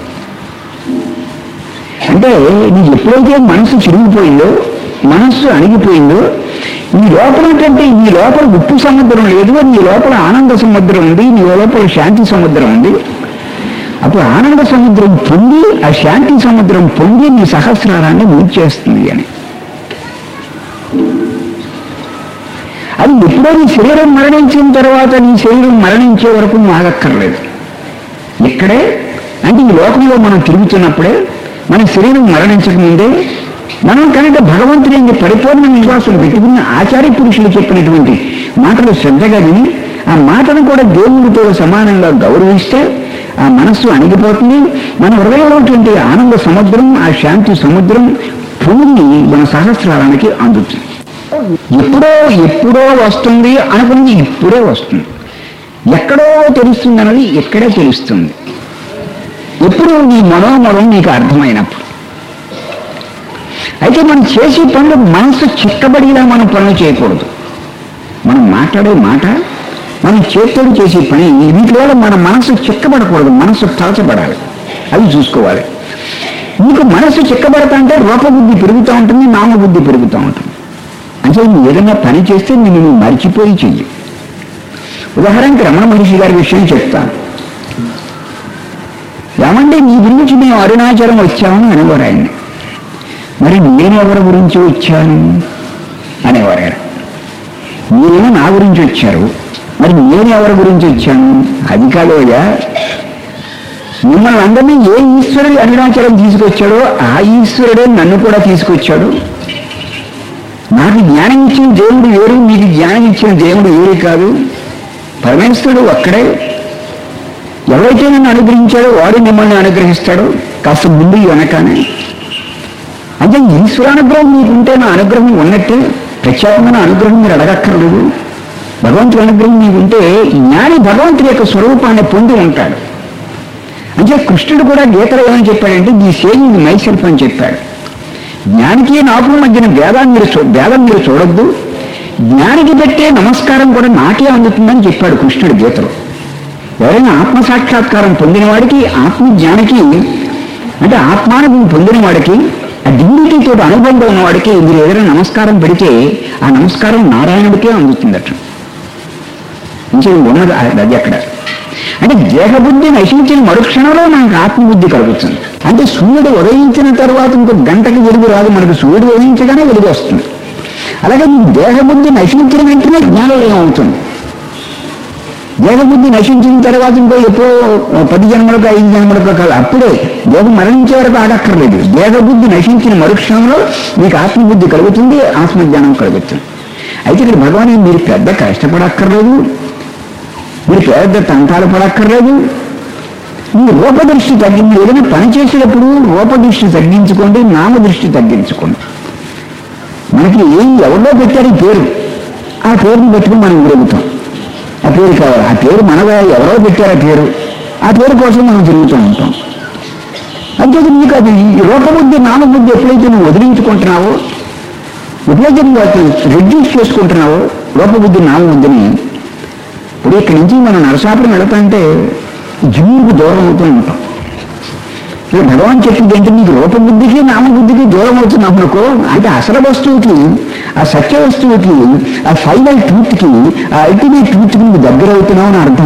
అంటే నీకు ఎప్పుడైతే మనస్సు చిరిగిపోయిందో, మనస్సు అణిగిపోయిందో, నీ లోపల ఉప్పు సముద్రం లేదు, నీ లోపల ఆనంద సముద్రం ఉంది, నీ లోపల శాంతి సముద్రం ఉంది. అప్పుడు ఆనంద సముద్రం పొంది, ఆ శాంతి సముద్రం పొంది నీ సహస్రారాన్ని మూర్చేస్తుంది అని. అది ఎప్పుడో నీ శరీరం మరణించిన తర్వాత, నీ శరీరం మరణించే వరకు నువ్వు ఆగక్కర్లేదు. ఇక్కడే అంటే ఈ లోకంలో మనం తిరుగుతున్నప్పుడే, మన శరీరం మరణించకముందే మనం కనుక భగవంతుని పరిపూర్ణ విశ్వాసం పెట్టుకున్న ఆచార్య పురుషులు చెప్పినటువంటి మాటలు శ్రద్ధగా విని ఆ మాటను కూడా దేవుడితో సమానంగా గౌరవిస్తే ఆ మనస్సు అణిగిపోతుంది. మన హృదయంలో ఉన్నటువంటి ఆనంద సముద్రం, ఆ శాంతి సముద్రం పొంగి మన సహస్రారానికి అందుతుంది. ఎప్పుడో వస్తుంది అనుకున్నది ఇప్పుడే వస్తుంది. ఎక్కడో తెలుస్తుంది అన్నది ఎక్కడే తెలుస్తుంది. ఎప్పుడు నీ మనోమరం నీకు అర్థమైనప్పుడు. అయితే మనం చేసే పనులు మనసు చిక్కబడిలా మనం పనులు చేయకూడదు. మనం మాట్లాడే మాట, మనం చేతులు చేసే పని, వీటి వల్ల మన మనసు చిక్కబడకూడదు, మనసు తలచబడాలి. అది చూసుకోవాలి. నీకు మనసు చిక్కబడతా అంటే రూపబుద్ధి పెరుగుతూ ఉంటుంది, నామబుద్ధి పెరుగుతూ ఉంటుంది. అంటే నువ్వు ఏదైనా పని చేస్తే నువ్వు మర్చిపోయి చెయ్యి. ఉదాహరణకి రమణ మహర్షి గారి విషయం చెప్తాను. ఏమంటే నీ గురించి మేము అరుణాచలం వచ్చామని అనేవారు ఆయన్ని. మరి నేను ఎవరి గురించి వచ్చాను అనేవారు ఆయన. మీరేమో నా గురించి వచ్చారు, మరి నేను ఎవరి గురించి వచ్చాను? అది కాదోగా, మిమ్మల్ని అందరినీ ఏ ఈశ్వరుడు అరుణాచలం తీసుకొచ్చాడో ఆ ఈశ్వరుడే నన్ను కూడా తీసుకొచ్చాడు. నాకు జ్ఞానం ఇచ్చిన దేవుడు వేరు, మీకు జ్ఞానం ఇచ్చిన దేవుడు వేరు కాదు. పరమేశ్వరుడు ఒక్కడే. ఎవరైతే నన్ను అనుగ్రహించాడో వాడు మిమ్మల్ని అనుగ్రహిస్తాడు, కాస్త ముందు వెనకానే. అంటే ఈశ్వరానుగ్రహం మీకుంటే నా అనుగ్రహం ఉన్నట్టే. ప్రత్యేకమైన అనుగ్రహం మీరు అడగక్కర్లేదు. భగవంతుడి అనుగ్రహం మీకుంటే జ్ఞాని భగవంతుడి యొక్క స్వరూపాన్ని పొంది ఉంటాడు. అంటే కృష్ణుడు కూడా గీతలో ఏమని చెప్పాడంటే ది సేయింగ్ మైసెల్ఫ్ అని చెప్పాడు. జ్ఞానికి నాకు మధ్యన భేదం మీరు చూడొద్దు, జ్ఞానికి పెట్టే నమస్కారం కూడా నాకే అందుతుందని చెప్పాడు కృష్ణుడు గీతలో. ఎవరైనా ఆత్మసాక్షాత్కారం పొందిన వాడికి, ఆత్మజ్ఞానికి అంటే ఆత్మానుభవం పొందిన వాడికి, ఆ డిగ్నిటీతో అనుబంధం ఉన్నవాడికి మీరు ఏదైనా నమస్కారం పెడితే ఆ నమస్కారం నారాయణుడికే అందుతుందట. ఇంకేం ఉన్నది అది అక్కడ. అంటే దేహబుద్ధి నశించిన మరుక్షణంలో మనకు ఆత్మబుద్ధి కలుగుతుంది. అంటే సూర్యుడు ఉదయించిన తర్వాత ఇంకో గంటకి వెలుగు రాదు, మనకు సూర్యుడు ఉదయించగానే వెలుగు వస్తుంది. అలాగే దేహబుద్ధి నశించిన వెంటనే జ్ఞానోదయం అవుతుంది. దేహబుద్ధి నశించిన తర్వాత ఇంకో ఎప్పుడో 10 జన్మలకు 5 జన్మలకు కాదు, అప్పుడే దేహం మరణించే వరకు ఆగక్కర్లేదు. దేహబుద్ధి నశించిన మరుక్షణంలో మీకు ఆత్మబుద్ధి కలుగుతుంది, ఆత్మజ్ఞానం కలుగుతుంది. అయితే ఇక్కడ భగవాన్ మీరు పెద్ద కష్టపడక్కర్లేదు, మీరు పెద్ద తంటాలు పడక్కర్లేదు. ఈ రూపదృష్టి తగ్గింది. ఏదైనా పని చేసేటప్పుడు రూపదృష్టి తగ్గించుకోండి, నామదృష్టి తగ్గించుకోండి. మనకి ఎవరిలో పెట్టారు ఈ పేరు, ఆ పేరుని పెట్టుకుని మనం తిరుగుతాం. ఆ పేరు కావాలి, ఆ పేరు మనగా ఎవరో పెట్టారు ఆ పేరు, ఆ పేరు కోసం మనం తిరుగుతూ ఉంటాం. అంటే నీకు అది రూపబుద్ధి నామబుద్ధి ఎప్పుడైతే నువ్వు వదిలించుకుంటున్నావో, ఎప్పుడైతే నువ్వు అది రెడ్యూస్ చేసుకుంటున్నావో రూపబుద్ధి నామబుద్ధిని, ఇప్పుడు ఇక్కడి నుంచి మనం నరసాపురం వెళతాంటే జీవుడికి దూరం అవుతూ ఉంటాం. ఇప్పుడు భగవాన్ చెప్పింది ఏంటంటే నీకు రూపబుద్ధికి నామబుద్ధికి దూరం అవుతున్నావు అనుకో, అంటే అసలు వస్తువుకి, ఆ సత్య వస్తువుకి, ఆ ఫైనల్ ట్రూత్కి, ఆ అల్టిమేట్ ట్రూత్కి నువ్వు దగ్గర అవుతున్నావు అని అర్థం.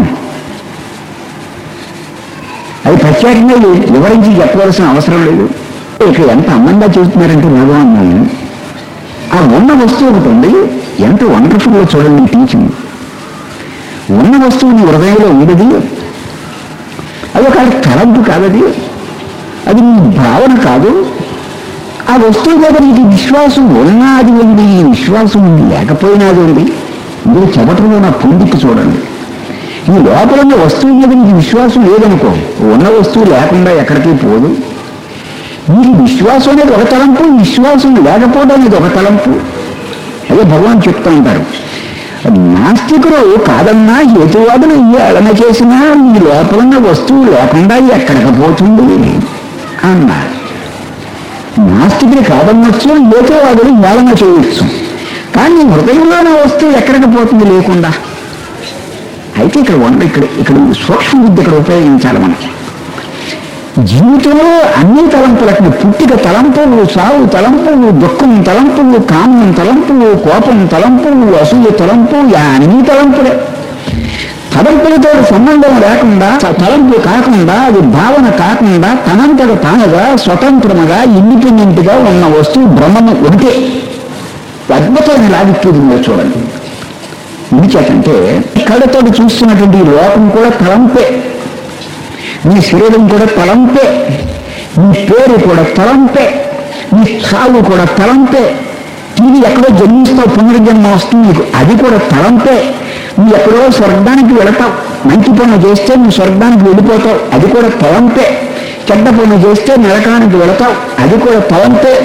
అది ప్రత్యేకంగా వివరించి చెప్పవలసిన అవసరం లేదు. ఇక్కడ ఎంత అందంగా చూస్తున్నారంటే భగవాన్, ఆ ఉన్న వస్తువు ఒకటి ఉంది, ఎంత వండర్ఫుల్గా చూడండి టీచింగ్. ఉన్న వస్తువు నీ హృదయంలో ఉండదు, అది ఒక తలంపు కాదది, అది నీ భావన కాదు. ఆ వస్తువు మీద నీకు విశ్వాసం ఉన్నది ఉంది, విశ్వాసం లేకపోయినాది ఉంది. మీరు చెబటంలో నా పొందికి చూడండి. ఈ లోపల ఉన్న వస్తువు మీద నీకు విశ్వాసం లేదనుకో, ఉన్న వస్తువు లేకుండా ఎక్కడికి పోదు. నీకు విశ్వాసం అనేది ఒక తలంపు, విశ్వాసం లేకపోవడం అనేది ఒక తలంపు. అదే భగవాన్ చెప్తూ ఉంటారు, నాస్తికులు కాదన్నా హేతువాదులు ఏళన చేసినా నీ లోపల ఉన్న వస్తువు లేకుండా ఎక్కడికి పోతుంది అన్నారు. నాస్తికులు కాదన్నచ్చు, హేతువాదులు ఏళన చేయొచ్చు, కానీ హృదయంలో నా వస్తువు ఎక్కడికి పోతుంది లేకుండా. అయితే ఇక్కడ సూక్ష్మ బుద్ధి ఇక్కడ ఉపయోగించాలి మనకి. జీవితంలో అన్ని తలంపులకు, పుట్టిక తలంపులు, సావు తలంపులు, దుఃఖం తలంపులు, కామం తలంపులు, కోపం తలంపులు, అసూయ తలంపు, అన్ని తలంపులే. తలంపులతో సంబంధం లేకుండా, తలంపు కాకుండా, అది భావన కాకుండా తనంతట తానుగా స్వతంత్రముగా ఇండిపెండెంట్గా ఉన్న వస్తువు బ్రహ్మము ఒకటే. అద్భుతమైన లాగిత్యంలో చూడండి. ఎందుచేతంటే కళ్ళతో చూస్తున్నటువంటి ఈ లోకం కూడా తలంపే, నీ శరీరం కూడా తలంపే, నీ పేరు కూడా తలంపే, నీ చావు కూడా తలంపే. తిరిగి ఎక్కడో జన్మిస్తావు, పునర్జన్మ వస్తుంది నీకు, అది కూడా తలంపే. నువ్వు ఎక్కడో స్వర్గానికి వెళతావు, మంచి పనులు చేస్తే నువ్వు స్వర్గానికి వెళ్ళిపోతావు, అది కూడా తలంపే. చెడ్డ పనులు చేస్తే నరకానికి వెళతావు, అది కూడా తలంపే.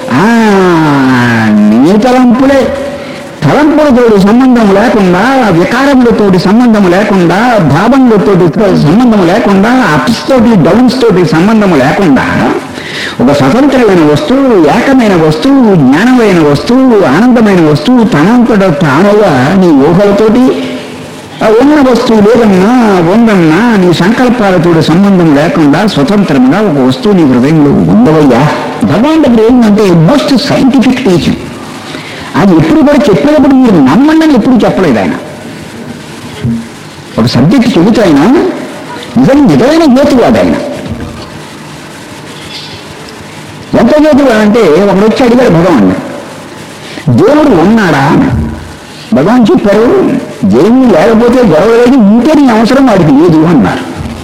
నీ తలంపులే. తలంపులతోటి సంబంధం లేకుండా, వికారములతోటి సంబంధం లేకుండా, భావములతోటి సంబంధం లేకుండా, అప్స్ తోటి డౌన్స్ తోటి సంబంధం లేకుండా ఒక స్వతంత్రమైన వస్తువు, ఏకమైన వస్తువు, జ్ఞానమైన వస్తువు, ఆనందమైన వస్తువు తనంతట తానుగా నీ ఊహలతోటి ఉన్న వస్తువు లేదన్నా ఉందన్నా నీ సంకల్పాలతో సంబంధం లేకుండా స్వతంత్రంగా ఒక వస్తువు నీ హృదయంలో ఉండవయ్యా. భగవాన్ దగ్గర ఏంటంటే మోస్ట్ సైంటిఫిక్ టీచింగ్. అది ఎప్పుడు కూడా చెప్పేటప్పుడు మీరు నమ్మండి అని ఎప్పుడు చెప్పలేదు ఆయన. ఒక సబ్జెక్ట్ చెబుతూ ఆయన నిజమైన హేతువాడు. ఆయన ఎంత హేతువాడు అంటే ఒకడు వచ్చి అడిగాడు భగవాన్, దేవుడు ఉన్నాడా అని. భగవాన్ చెప్పారు, దేవుడు లేకపోతే గొడవ లేదు, ఉంటే నీ అవసరం వాడికి లేదు అన్నారు.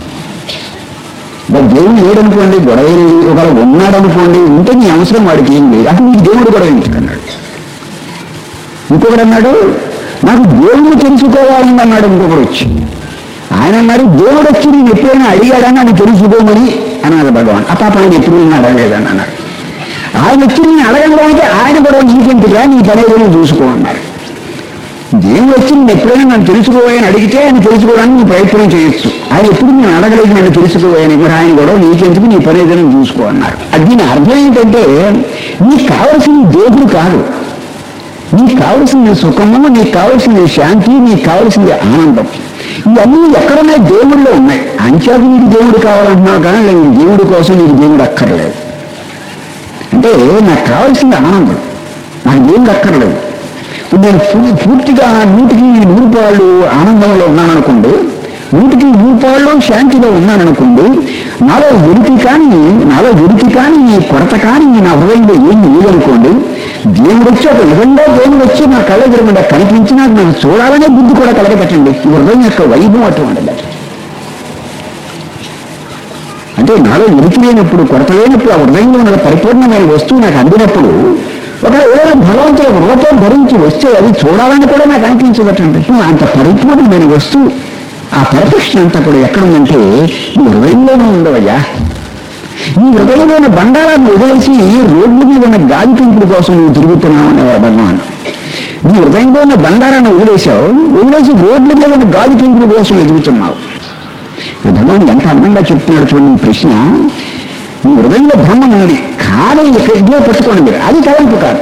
దేవుడు లేడనుకోండి, గొడవ లేదు. ఒకవేళ ఉన్నాడనుకోండి, ఉంటే నీ అవసరం వాడికి ఏం లేదు, అప్పుడు నీకు దేవుడు గొడవ ఎందుకన్నాడు. ఇంకొకడు అన్నాడు, నాకు దేవుడు తెలుసుకోవాలని అన్నాడు. ఇంకొకడు వచ్చి ఆయన అన్నాడు, దేవుడు వచ్చి నేను ఎప్పుడైనా అడిగాడని అది తెలుసుకోమని అన్నాడు భగవాన్. ఆ పాప ఆయన ఎప్పుడు అడగలేదని అన్నాడు. ఆయన వచ్చి నేను అడగడానికి ఆయన కూడా నీకెందుకురా, నీ పనేదో చూసుకో అన్నారు. దేవుడు వచ్చి నేను ఎప్పుడైనా నన్ను తెలుసుకోవాలని అడిగితే ఆయన తెలుసుకోవడానికి నీ ప్రయత్నం చేయొచ్చు. ఆయన ఎప్పుడు నేను అడగలేదు నన్ను తెలుసుకోవాలని, మరి ఆయన కూడా నీకెందుకు, నీ పని ఏదైనా చూసుకో అన్నారు. అది దీని అర్థం ఏంటంటే నీకు కావలసిన దేవుడు కాదు, నీకు కావలసింది సుఖము, నీకు కావలసింది శాంతి, నీకు కావలసింది ఆనందం. ఇవన్నీ ఎక్కడున్నాయి? దేవుళ్ళలో ఉన్నాయి. అంచేది నీకు దేవుడు కావాలంటున్నావు, కానీ నేను దేవుడి కోసం నీకు దేవుడు అక్కర్లేదు. అంటే నాకు కావాల్సింది ఆనందం, నాకు దేవుడు అక్కర్లేదు. నేను పూర్తిగా 100% ఆనందంలో ఉన్నాననుకోండి, 100% శాంతిలో ఉన్నాననుకోండి, నాలో వెలికి కానీ నీ కొరత కానీ నా హృదయంలో ఏమి లేదనుకోండి, దేవుడు వచ్చి ఒక నిజంగా దేవుడు వచ్చి నా కళ్ళ ఎదురుగుండా కనిపించినా నాకు చూడాలనే బుద్ధి కూడా కలగబెట్టండి. హృదయం యొక్క వైభవం అటువంటిది. అంటే నాలో వెలికి లేనప్పుడు, కొరత లేనప్పుడు, ఆ హృదయంలో ఉన్న పరిపూర్ణమైన వస్తువు నాకు అందినప్పుడు, ఒకవేళ భగవంతుడు రూపం ధరించి వస్తే అది చూడాలని కూడా నాకు అనిపించబట్టండి. అంత పరిపూర్ణమైన వస్తువు ఆ పర్ఫెక్షన్ అంతా కూడా ఎక్కడ ఉందంటే నీ హృదయంలోనే ఉండవయ్యా. నీ హృదయంలోని బండారాన్ని వదిలేసి రోడ్ల మీద ఉన్న గాలి పెంపుడు కోసం నువ్వు తిరుగుతున్నావు అనేవాడు భగవాన్. నీ హృదయంలో ఉన్న బండారాన్ని వదిలేసి రోడ్ల మీద ఉన్న గాలి పెంపుడు కోసం ఎదుగుతున్నావు. భగవాన్ ఎంత అందంగా చెప్తున్నాడు చూడండి ప్రశ్న. నీ హృదయంలో బ్రహ్మం ఉంది కానీ ఎక్కడో పట్టుకోండి మీరు. అది తలంపు కాదు,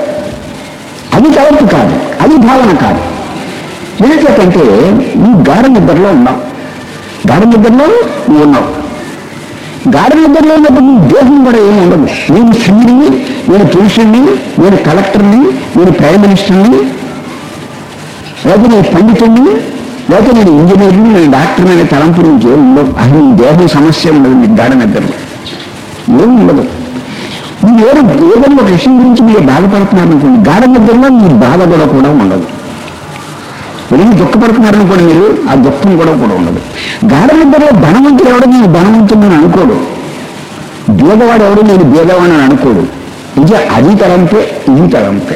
అది భావన కాదు. ఎందుకంటే నువ్వు గాఢ నిద్రలో ఉన్నావు. గాఢ నిద్రలో నువ్వు ఉన్నావు. గాఢ నిద్రలో ఉన్నప్పుడు నీ దేహం కూడా ఏమి ఉండదు. నేను స్త్రీని, నేను పురుషుణ్ణి, నేను కలెక్టర్ని, నేను ప్రైమ్ మినిస్టర్ని, లేకపోతే నేను పండితుడిని, లేకపోతే నేను ఇంజనీర్ని, నేను డాక్టర్ని అనే తలంపు నుంచి ఏమి ఉండవు. అసలు నీ దేహం సమస్య ఉండదు. నీ గాఢ నిద్రలో ఏమి ఉండదు. మీరు ఏదైనా ఒక విషయం గురించి మీరు బాధపడుతున్నారు అనుకోండి, గాఢ నిద్రలో మీ బాధ కూడా ఉండదు. ఏమి దుఃఖపడుతున్నారనుకోండి మీరు, ఆ దుఃఖం కూడా ఉండదు. గాఢ నిద్రలో ధనవంతుడు ఎవడో నేను ధనవంతుని అనుకోడు, బీదవాడు ఎవడు నేను బీదవాడు అని అనుకోడు. అది తలంపే, ఇది తలంపే.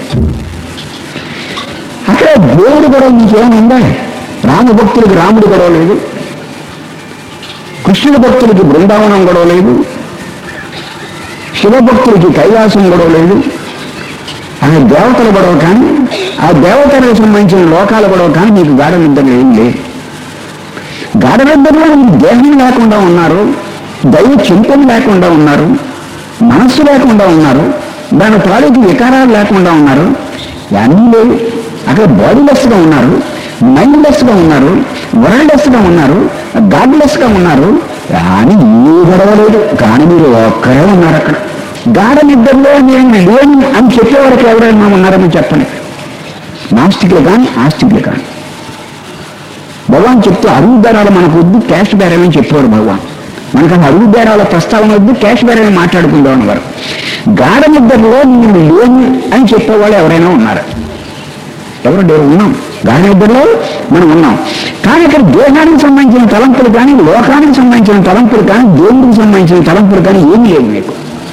అక్కడ దేవుడు గొడవ నీకేమైందా? రామభక్తులకి రాముడు గొడవ లేదు, కృష్ణుడి భక్తులకి బృందావనం గొడవ లేదు, శివభక్తులకి కైలాసం గొడవ లేదు. ఆ దేవతల గొడవ కానీ, ఆ దేవతలకు సంబంధించిన లోకాల గొడవ కానీ మీకు గాఢ నిద్రలు ఏం లేదు. గాఢ నిద్రలో మీకు దేహం లేకుండా ఉన్నారు, దైవ చింతన లేకుండా ఉన్నారు, మనస్సు లేకుండా ఉన్నారు, దాని తాలూకు వికారాలు లేకుండా ఉన్నారు. అన్నీ లేవు. అక్కడ బాడీలెస్గా ఉన్నారు, మైండ్లెస్గా ఉన్నారు, వరల్డ్లెస్గా ఉన్నారు, గాడ్లెస్గా ఉన్నారు. కానీ ఏ గొడవ లేదు. కానీ మీరు ఒక్కరే ఉన్నారు అక్కడ. గాఢ నిద్రలో నేను లేను అని చెప్పేవారికి ఎవరైనా ఉన్నారని చెప్పండి. నాస్తికులు కానీ ఆస్తికులు కానీ. భగవాన్ చెప్తూ అరువు బేరాలు మనకు వద్దు, క్యాష్ బేరాలని చెప్పేవారు భగవాన్. మనకు అసలు అరువు బేరాల ప్రస్తావన వద్దు, క్యాష్ బేరాలని మాట్లాడుకుందాం అనేవారు. గాఢ నిద్రలో నేను లేను అని చెప్పేవాళ్ళు ఎవరైనా ఉన్నారు? ఎవరు లేరు. ఉన్నాం. గాఢ నిద్రలో మనం ఉన్నాం. కానీ ఇక్కడ దేహానికి సంబంధించిన తలంపులు కానీ, లోకానికి సంబంధించిన తలంపులు కానీ, దేవుడికి సంబంధించిన తలంపులు కానీ ఏమీ లేవు మీకు.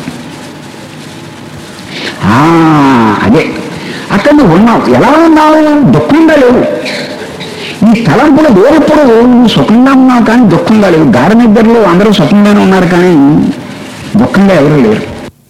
అదే అక్కడ నువ్వు ఉన్నావు. ఎలా ఉన్నావు? దుఃఖంగా లేవు. ఈ తలంపులు వేరప్పుడు నువ్వు సుఖంగా ఉన్నావు కానీ దుఃఖంగా లేవు. గాఢ నిద్రలో అందరూ సుఖంగానే ఉన్నారు కానీ దుఃఖంగా ఎవరూ లేరు.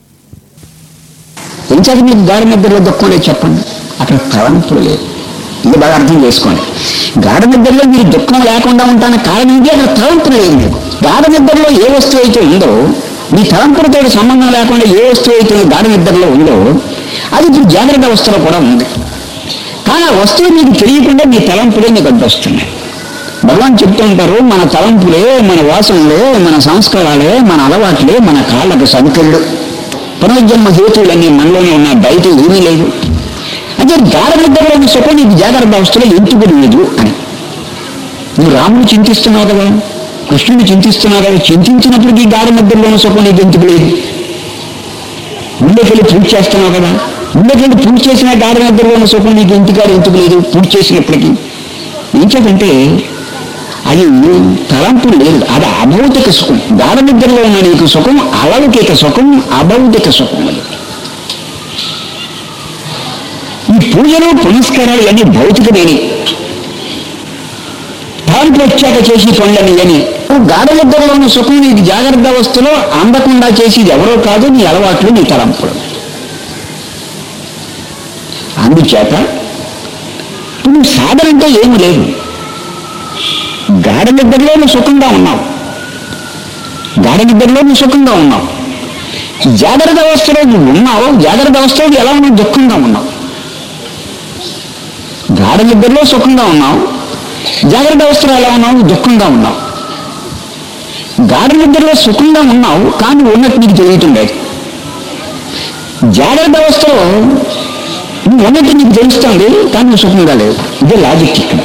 ఎంచాక మీకు గాఢ నిద్రలో దుఃఖం లేదు చెప్పండి. అక్కడ తలంపులు లేదు. ఇది బాగా అర్థం చేసుకోండి. గాఢ నిద్రలో మీరు దుఃఖం లేకుండా ఉంటానికి కారణం ఏంటి? అక్కడ తలంపులు లేదు మీకు. గాఢ నిద్రలో ఏ వస్తువు అయితే ఉందో, మీ తలంపులతో సంబంధం లేకుండా ఏ వస్తువు అయితే గాఢ నిద్రలో ఉందో అది ఇప్పుడు జాగ్రత్త అవస్థలో కూడా ఉంది. కానీ ఆ వస్తువు మీకు తెలియకుండా మీ తలంపులే మీకు అడ్డొస్తున్నాయి. భగవాన్ చెప్తూ ఉంటారు, మన తలంపులే, మన వాసనలే, మన సంస్కారాలే, మన అలవాట్లే మన కాళ్ళకు సంఖ్యలు. పునర్జన్మ హేతువులన్నీ మనలోనే ఉన్నాయి, బయట ఏమీ లేదు. అంటే గాఢ నిద్రలోని సుఖం నీకు జాగ్రత్త అవస్థలో ఎందుకు లేదు అని. నువ్వు రాముడు చింతిస్తున్నావు కదా, కృష్ణుడు చింతిస్తున్నావు కదా, చింతించినప్పటికీ గాఢ నిద్రలోని సుఖం నీకు ఎందుకు లేదు? ముందుకెళ్ళి పూజ చేస్తున్నావు కదా, ముందుకెళ్ళి పూజ చేసిన గాఢ నిద్రలోని సుఖం నీకు ఇంటికాడ ఎందుకు లేదు? పూజ చేసినప్పటికీ ఏంటంటే అది తలంపులు లేదు, అది అభౌతిక సుఖం. గాఢ నిద్రలో ఉన్న నీకు సుఖం అలౌకిక సుఖం, అభౌతిక సుఖం. అది ఈ పూజలు పునస్కారాలు అన్నీ భౌతికమేని, తలంపు వచ్చాక చేసి పనులని అని. గాఢ నిద్రలో ఉన్న సుఖం నీకు జాగ్రత్త అవస్థలో అందకుండా చేసేది ఎవరో కాదు, నీ అలవాట్లు, నీ తలంపులు. అందుచేత నువ్వు సాధన అంటే ఏమి లేదు. గాఢ నిద్రలో నువ్వు సుఖంగా ఉన్నావు, గాఢ నిద్రలో నువ్వు సుఖంగా ఉన్నావు. జాగ్రత్త అవస్థలో నువ్వు ఉన్నావు, జాగ్రత్త అవస్థలో ఎలా ఉన్నావు? దుఃఖంగా ఉన్నావు. గాఢ నిద్రలో సుఖంగా ఉన్నావు, జాగ్రత్త అవస్థలో ఎలా ఉన్నావు? దుఃఖంగా ఉన్నావు. గాఢ నిద్రలో సుఖంగా ఉన్నావు కానీ ఉన్నట్టు నీకు తెలియటం లేదు. జాగ్రత్త అవస్థలో నువ్వు ఉన్నట్టు నీకు తెలుస్తుంది కానీ నువ్వు సుఖంగా లేవు. ఇదే లాజిక్ ఇక్కడ.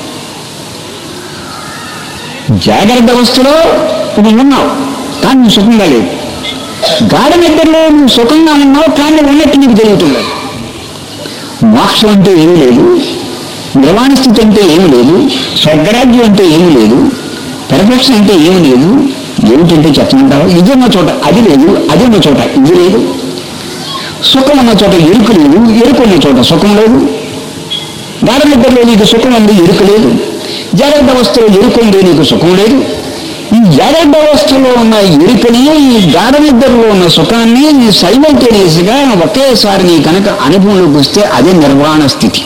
జాగ్రత్త అవస్థలో నువ్వు ఉన్నావు కానీ నువ్వు సుఖంగా లేవు. గాఢ నిద్రలో నువ్వు సుఖంగా ఉన్నావు కానీ ఉన్నట్టు నీకు తెలియటం లేదు. మోక్షం అంటే ఏమీ లేదు, నిర్వాణ స్థితి అంటే ఏమీ లేదు, స్వర్గరాజ్యం అంటే ఏమీ లేదు, పెర్ఫెక్షన్ అంటే ఏమీ లేదు. ఏమిటంటే చెప్పమంటావా? ఇది ఉన్న చోట అది లేదు, అది ఉన్న చోట ఇది లేదు. సుఖం ఉన్న చోట ఎరుకు లేదు, ఎరుకు ఉన్న చోట సుఖం లేదు. గాఢ నిద్రలో నీకు సుఖం ఉంది, ఎరుక లేదు. జాగ్రత్త అవస్థలో ఎరుక ఉంది, నీకు సుఖం లేదు. ఈ జాగ్రత్త అవస్థలో ఉన్న ఎరుకని, ఈ గాఢ నిద్రలో ఉన్న సుఖాన్ని సైమల్టేనియస్గా ఒకేసారి నీ కనుక అనుభవంలోకి వస్తే అదే నిర్వాణ స్థితి,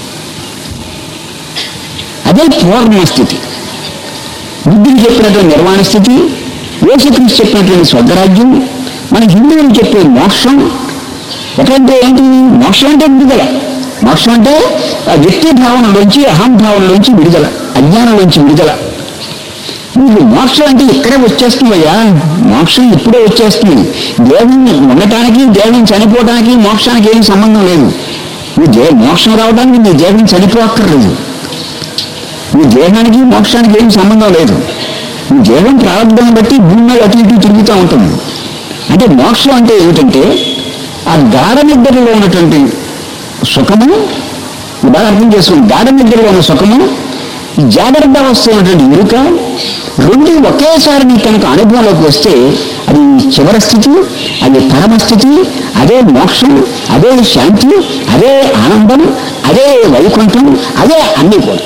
అదే పూర్ణ స్థితి. బుద్ధుడు చెప్పినటువంటి నిర్వాణ స్థితి, యేసుక్రీస్తు చెప్పినటువంటి స్వర్గరాజ్యం, మన హిందువులు చెప్పే మోక్షం. ఎక్కడంటే ఏంటి మోక్షం? అంటే విడుదల. మోక్షం అంటే ఆ వ్యక్తి భావనలోంచి, అహంభావనలోంచి విడుదల, అజ్ఞానంలోంచి విడుదల. నీకు మోక్షం అంటే ఇక్కడే వచ్చేస్తుందయ్యా, మోక్షం ఇప్పుడే వచ్చేస్తుంది. దేహం ఉండటానికి, దేహం చనిపోవడానికి మోక్షానికి ఏం సంబంధం లేదు. మోక్షం రావడానికి నీ దేహం చనిపోక్కర్లేదు. నీ దేహానికి మోక్షానికి ఏం సంబంధం లేదు. నీ దేహం ప్రారంభాన్ని బట్టి భూమి మీద అటు ఇటు తిరుగుతూ ఉంటుంది. అంటే మోక్షం అంటే ఏమిటంటే ఆ గాఢ నిద్రలో ఉన్నటువంటి సుఖము, బాగా అర్థం చేసుకోండి. గాఢ నిద్రలో ఉన్న సుఖము, జాగ్రత్త అవస్థ ఉన్నటువంటి ఎరుక, రెండు ఒకేసారి నీ కనుక అనుభవంలోకి వస్తే అది చివరి స్థితి, అది పరమస్థితి, అదే మోక్షం, అదే శాంతి, అదే ఆనందం, అదే వైకుంఠం, అదే అన్నీ కూడా.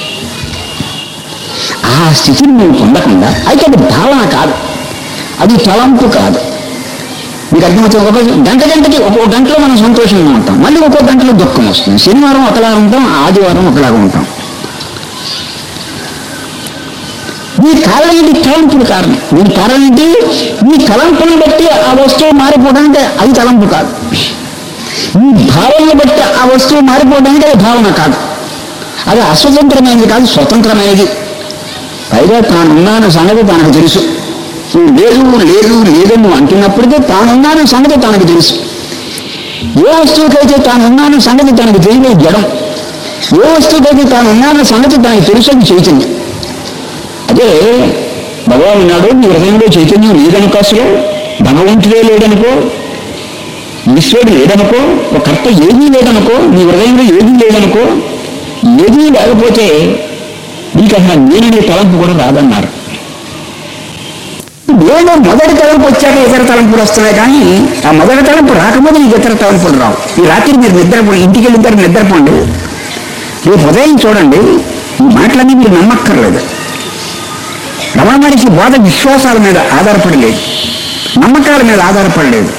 ఆ స్థితిని నువ్వు పొందకుండా, అయితే అది భావన కాదు, అది తలంపు కాదు. మీకు అర్థమవుతుంది. ఒక గంటకి ఒక్కో గంటలో మనం సంతోషంగా ఉంటాం, మళ్ళీ ఒక్కో గంటలో దుఃఖం వస్తుంది. శనివారం ఒకలాగా ఉంటాం, ఆదివారం ఒకలాగా ఉంటాం. ఈ కారణం ఏంటి? తలంపులు కారణం. దీని కారణం ఏంటి? ఈ తలంపులను బట్టి ఆ వస్తువు మారిపోవడానికి అది తలంపు కాదు. ఈ భావనను బట్టి ఆ వస్తువు మారిపోవడానికి అది భావన కాదు. అది అస్వతంత్రమైనది కాదు, స్వతంత్రమైనది. పైగా తానున్నాను సంగతి తనకు తెలుసు. లేదు లేదు లేదని అంటున్నప్పటికీ తానున్నాను సంగతి తనకు తెలుసు. ఏ వస్తువుకైతే తానున్నాను సంగతి తనకు తెలియదు జడం. ఏ వస్తువుకైతే తానున్నాను సంగతి తనకు తెలుసు అది చైతన్యం. అదే భగవాన్ ఉన్నాడు, నీ హృదయంలో చైతన్యం లేదనుకో, అసలు భగవంతుడే లేదనుకో, ఈశ్వరుడు లేదనుకో, ఒక కర్త ఏదీ లేదనుకో, నీ హృదయంలో ఏదీ లేదనుకో, ఏదీ లేకపోతే నీకు అసలు నేననే తలంపు కూడా రాదన్నారు. నేను మొదటి తలంపు వచ్చాక ఇతర తలంపులు వస్తున్నాయి, కానీ ఆ మొదటి తలంపు రాకపోతే నీకు ఇతర తలంపులు రావు. ఈ రాత్రి మీరు నిద్రపోండి, ఇంటికి వెళ్ళిన తర్వాత నిద్రపోండి, రేపు ఉదయం చూడండి. ఈ మాటలన్నీ మీరు నమ్మక్కర్లేదు. రమణ మహర్షి బోధ విశ్వాసాల మీద ఆధారపడలేదు, నమ్మకాల మీద ఆధారపడలేదు.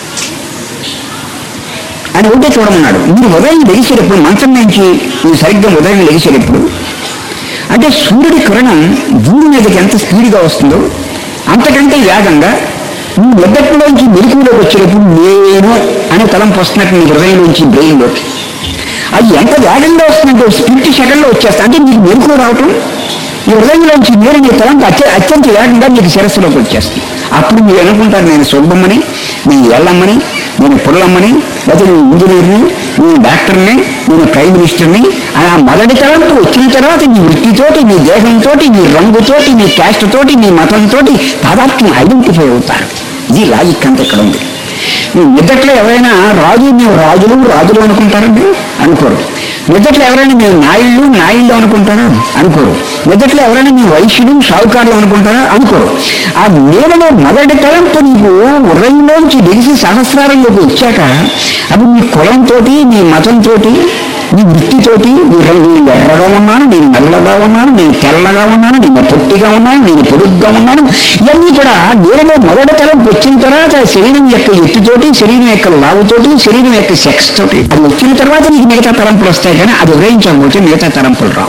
అని ఒకటే చూడమన్నాడు. మీరు ఉదయం లెగిసేటప్పుడు, మంచం నుంచి మీరు సరిగ్గా ఉదయం లెగిసేటప్పుడు, అంటే సూర్యుడి కిరణం భూమి మీదకి ఎంత స్పీడ్గా వస్తుందో అంతకంటే వేగంగా నీ నిద్రలోంచి మెలకువలోకి వచ్చేటప్పుడు నేను అనే తలంపు వస్తున్నట్టు నీ హృదయంలోంచి బ్రెయిన్లోకి. అది ఎంత వేగంగా వస్తుందంటే స్ప్లిట్ సెకండ్లో వచ్చేస్తా. అంటే నీకు మెలకువ రావటం, ఈ హృదయంలోంచి నేను నీ తలంపు అత్యంత వేగంగా నీకు శిరస్సులోకి వచ్చేస్తుంది. అప్పుడు మీరు అనుకుంటారు నేను సుబ్బమ్మని, నేను ఎల్లమ్మని, నేను పుల్లమ్మని, లేకపోతే నేను ఇంజనీర్ని, నేను డాక్టర్ని, నేను ప్రైమ్ మినిస్టర్ని. ఆ మొదటి తలంపు వచ్చిన తర్వాత నీ వృత్తితోటి, నీ దేహంతో, నీ రంగుతోటి, నీ క్యాస్ట్ తోటి, నీ మతంతో తాదాత్మ్యం ఐడెంటిఫై అవుతారు. ఇది లాజిక్ అంతా ఇక్కడ ఉంది. నువ్వు నిద్దట్లో ఎవరైనా మేము రాజులు అనుకుంటారండి, అనుకోరు. నిద్దట్లో ఎవరైనా మేము నాయుళ్ళు అనుకుంటారా, అనుకోరు. నిద్దట్లో ఎవరైనా మేము వైశ్యులు షావుకారులు అనుకుంటారా, అనుకోరు. ఆ నేలలో మొదటి తలంపు నీకు ఉదయంలోంచి దిగిసి సహస్రారంలోకి వచ్చాక అప్పుడు నీ కులంతో, నీ మతంతో, నీ వృత్తితోటి, నేను ఎర్రగా ఉన్నాను, నేను నల్లగా ఉన్నాను, నేను తెల్లగా ఉన్నాను, నేను పొట్టిగా ఉన్నాను, నేను పొడుగ్గా ఉన్నాను, ఇవన్నీ కూడా నేలలో మొదటి తలంపు వచ్చిన తర్వాత శరీరం యొక్క ఎత్తుతోటి, శరీరం యొక్క లావుతోటి, శరీరం యొక్క సెక్స్ తోటి అది వచ్చిన తర్వాత నీకు మిగతా తలంపులు వస్తాయి. కానీ అది ఉదయించకపోతే మిగతా తలంపులు రావు.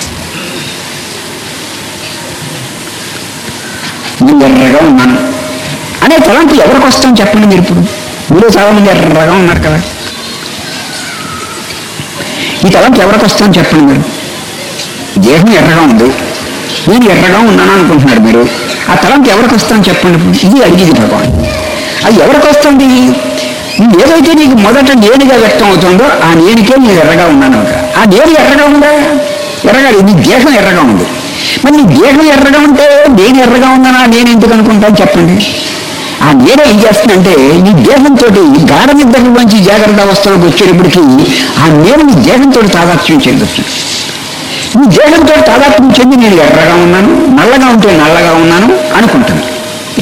నేను ఎర్రగా ఉన్నాను అనే తలంపు ఎవరికి వస్తాం చెప్పండి మీరు. ఇప్పుడు మీలో చాలా మంది ఎర్రగా ఉన్నారు కదా, ఈ తలంపు ఎవరికి వస్తామని చెప్పండి మీరు. దేహం ఎర్రగా ఉంది, నేను ఎర్రగా ఉన్నాను అనుకుంటున్నారు మీరు. ఆ తలంపు ఎవరికి వస్తామని చెప్పండి. ఇది అడిగేది భగవాన్. అది ఎవరికి వస్తుంది? ఏదైతే నీకు మొదట నేనుగా వ్యక్తం అవుతుందో ఆ నేనుకే నేను ఎర్రగా ఉన్నాను. ఆ నేను ఎర్రగా ఉందా? ఎర్రగా నీ దేహం ఎర్రగా ఉంది. మరి నీ దేహం ఎర్రగా ఉంటే నేను ఎర్రగా ఉన్నానా నేను ఎందుకు అనుకుంటాను చెప్పండి. ఆ నేను ఏం చేస్తుందంటే నీ దేహంతో గాఢ నిద్ర నుంచి జాగ్రత్త అవస్థలోకి వచ్చేటప్పటికీ ఆ నేను నీ దేహంతో తాదాత్మ్యం చెందొచ్చు. నీ దేహంతో తాదాత్మ్యం చెంది నేను ఎర్రగా ఉన్నాను, నల్లగా ఉంటే నల్లగా ఉన్నాను అనుకుంటాను.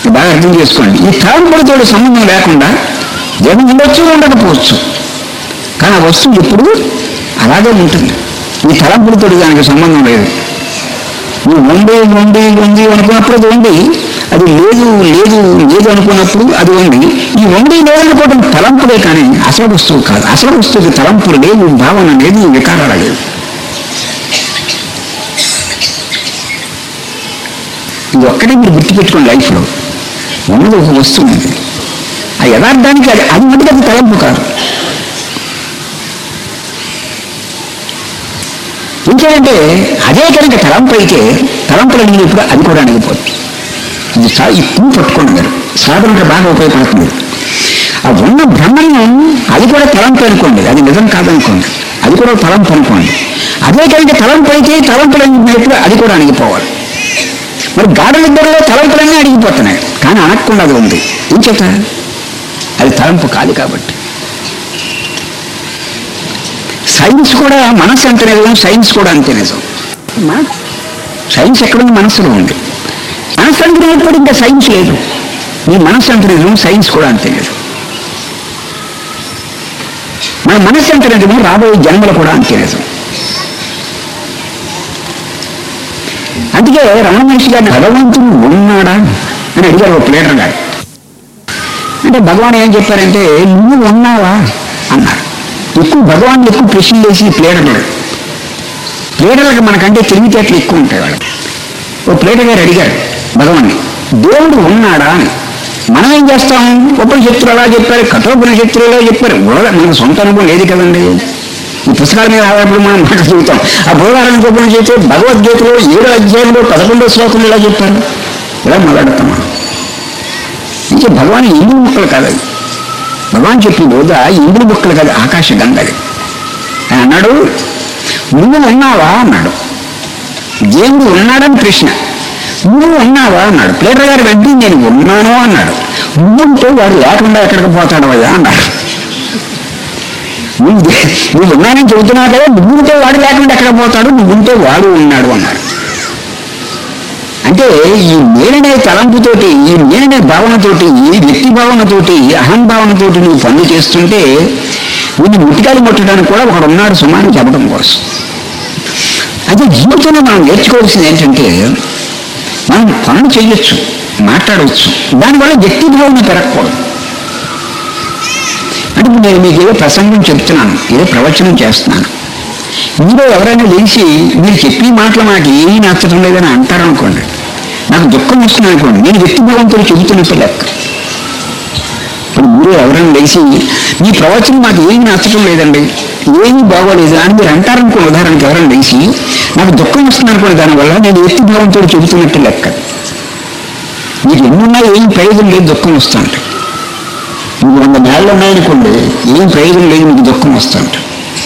బాగా అర్థం చేసుకోండి. ఈ తలంపులతో సంబంధం లేకుండా జగన్ ఉండొచ్చు ఉండకపోవచ్చు, కానీ ఆ వస్తువు ఎప్పుడు అలాగే ఉంటుంది. ఈ తలంపులతో దానికి సంబంధం లేదు. నువ్వు ఉంది అనుకున్నప్పుడు అది ఉంది, అది లేదు లేదు లేదు అనుకున్నప్పుడు అది ఉంది. ఈ ఉంది లేదనుకోవడం తలంపులే కానీ అసలు వస్తువు కాదు. అసలు వస్తువుకి తలంపులు లేవు, భావన లేదు, వికారాలు లేవు. ఇది ఒక్కటే మీరు గుర్తుపెట్టుకోండి. లైఫ్లో ఉన్నది ఒక వస్తువు ఉంది, ఆ యథార్థానికి అది మటుకు అది తలంపు కాదు. ఇంకేంటంటే అదే కనుక తలంపు అయితే తలంపులు అడిగినప్పుడు అది కూడా అడిగిపోతుంది. ఇది ఈ పువ్వు పట్టుకోండి మీరు, సాధనకు బాగా ఉపయోగపడుతుంది. ఆ ఉన్న బ్రహ్మను అది కూడా తలంపు అనుకోండి, అది నిజం కాదనుకోండి, అది కూడా తలంపు అనుకోండి. అదే కనుక తలంపు అయితే తలంపులు అడిగినప్పుడు అది కూడా అణిగిపోవాలి. మరి గాఢలిద్దరిలో తలంపులన్నీ అడిగిపోతున్నాయి, కానీ అనకుండా అది ఉంది. ఇంచేత అది తలంపు కాదు. కాబట్టి సైన్స్ కూడా మనస్సు అంత నిజం, సైన్స్ కూడా అంతే నిజం. సైన్స్ ఎక్కడుంది? మనస్సులో ఉంది. మనస్సు అంటే ఏర్పడి ఇంకా సైన్స్ లేదు. మీ మనస్సు అంత నిజం, సైన్స్ కూడా అంతే నిజం. మన మనస్సు అంత నిజము, రాబోయే జన్మలు కూడా అంతే నిజం. అందుకే రమణ మహర్షి గారిని భగవంతుడు ఉన్నాడా అని అడిగారు ఒక ప్లేటర్ గారు. అంటే భగవాన్ ఏం చెప్పారంటే నువ్వు ఉన్నావా అన్నారు. భగవాన్ ఎక్కువ ప్రశ్నలు వేసి ప్లేటర్లకు మనకంటే తెలివితేటలు ఎక్కువ ఉంటాయి. వాళ్ళు ఓ ప్లేటర్ గారు అడిగారు భగవాన్ని, దేవుడు ఉన్నాడా అని. మనం ఏం చేస్తాం? ఉపనిషత్తులు అలా చెప్పారు, కఠోపనిషత్తులు ఎలా చెప్పారు. మనకు సొంత అనుభవం లేదు కదండి. ఈ పుస్తకాల మీద ఆధారపడి మనం మాట చదువుతాం. ఆ బోధారణ ఉపనిషత్తు భగవద్గీతలో 7వ అధ్యాయంలో 11వ శ్లోకంలో ఇలా చెప్పారు. ఇలా మొదలెడతాం. ఇంకే భగవాన్ ఇంద్రుడి ముక్కలు కాదు. భగవాన్ చెప్పిన బోధ ఇంద్రుడి ముక్కలు కాదు, ఆకాశ గంగది. ఆయన అన్నాడు నువ్వు ఉన్నావా అన్నాడు. దేవుడు ఉన్నాడని ప్రశ్న. నువ్వు ఉన్నావా అన్నాడు. ప్లేటర్ గారు వెంటనే నేను ఉన్నాను అన్నాడు. నువ్వుంటే వాడు లేకుండా ఎక్కడికి పోతాడు అయ్యా అన్నాడు. నువ్వు ఉన్నానని చెబుతున్నావు కదా, నువ్వుంటే వాడు లేకుండా ఎక్కడ పోతాడు, నువ్వుంటే వాడు ఉన్నాడు అన్నాడు. అంటే ఈ నేననే తలంపుతోటి, ఈ నేననే భావనతోటి, ఈ వ్యక్తి భావనతోటి, అహంభావనతోటి నువ్వు పనులు చేస్తుంటే వీళ్ళు ముట్టికాయలు ముట్టడానికి కూడా ఒకడు ఉన్నాడు సుమారు చెప్పడం కోసం. అయితే జీవితంలో మనం నేర్చుకోవాల్సింది ఏంటంటే మనం పనులు చేయొచ్చు, మాట్లాడవచ్చు, దానివల్ల వ్యక్తి భావన పెరగకూడదు. అంటే నేను మీకు ఏదో ప్రసంగం చెప్తున్నాను, ఏదో ప్రవచనం చేస్తున్నాను. మీలో ఎవరైనా లేచి మీరు చెప్పి మాటలు నాకు ఏమీ నచ్చడం లేదని అంటారనుకోండి, నాకు దుఃఖం వస్తుంది అనుకోండి, నేను వ్యక్తిభావంతో చెబుతున్నట్టు లెక్క. ఇప్పుడు మీరు ఎవరైనా లేచి మీ ప్రవచనం నాకు ఏమీ నచ్చడం లేదండి, ఏమీ బాగోలేదు అని మీరు అంటారనుకోండి. ఉదాహరణకి ఎవరైనా లేచి నాకు దుఃఖం వస్తుంది అనుకోండి, దానివల్ల నేను వ్యక్తిభావంతో చెబుతున్నట్టు లెక్క. మీకు ఎన్నున్నా ఏం ప్రయోజనం లేదు, దుఃఖం వస్తూ ఉంటాయి. మీకు 100 నేళ్ళు ఉన్నాయనుకోండి, ఏం ప్రయోజనం లేదు, మీకు దుఃఖం వస్తూ ఉంటాయి.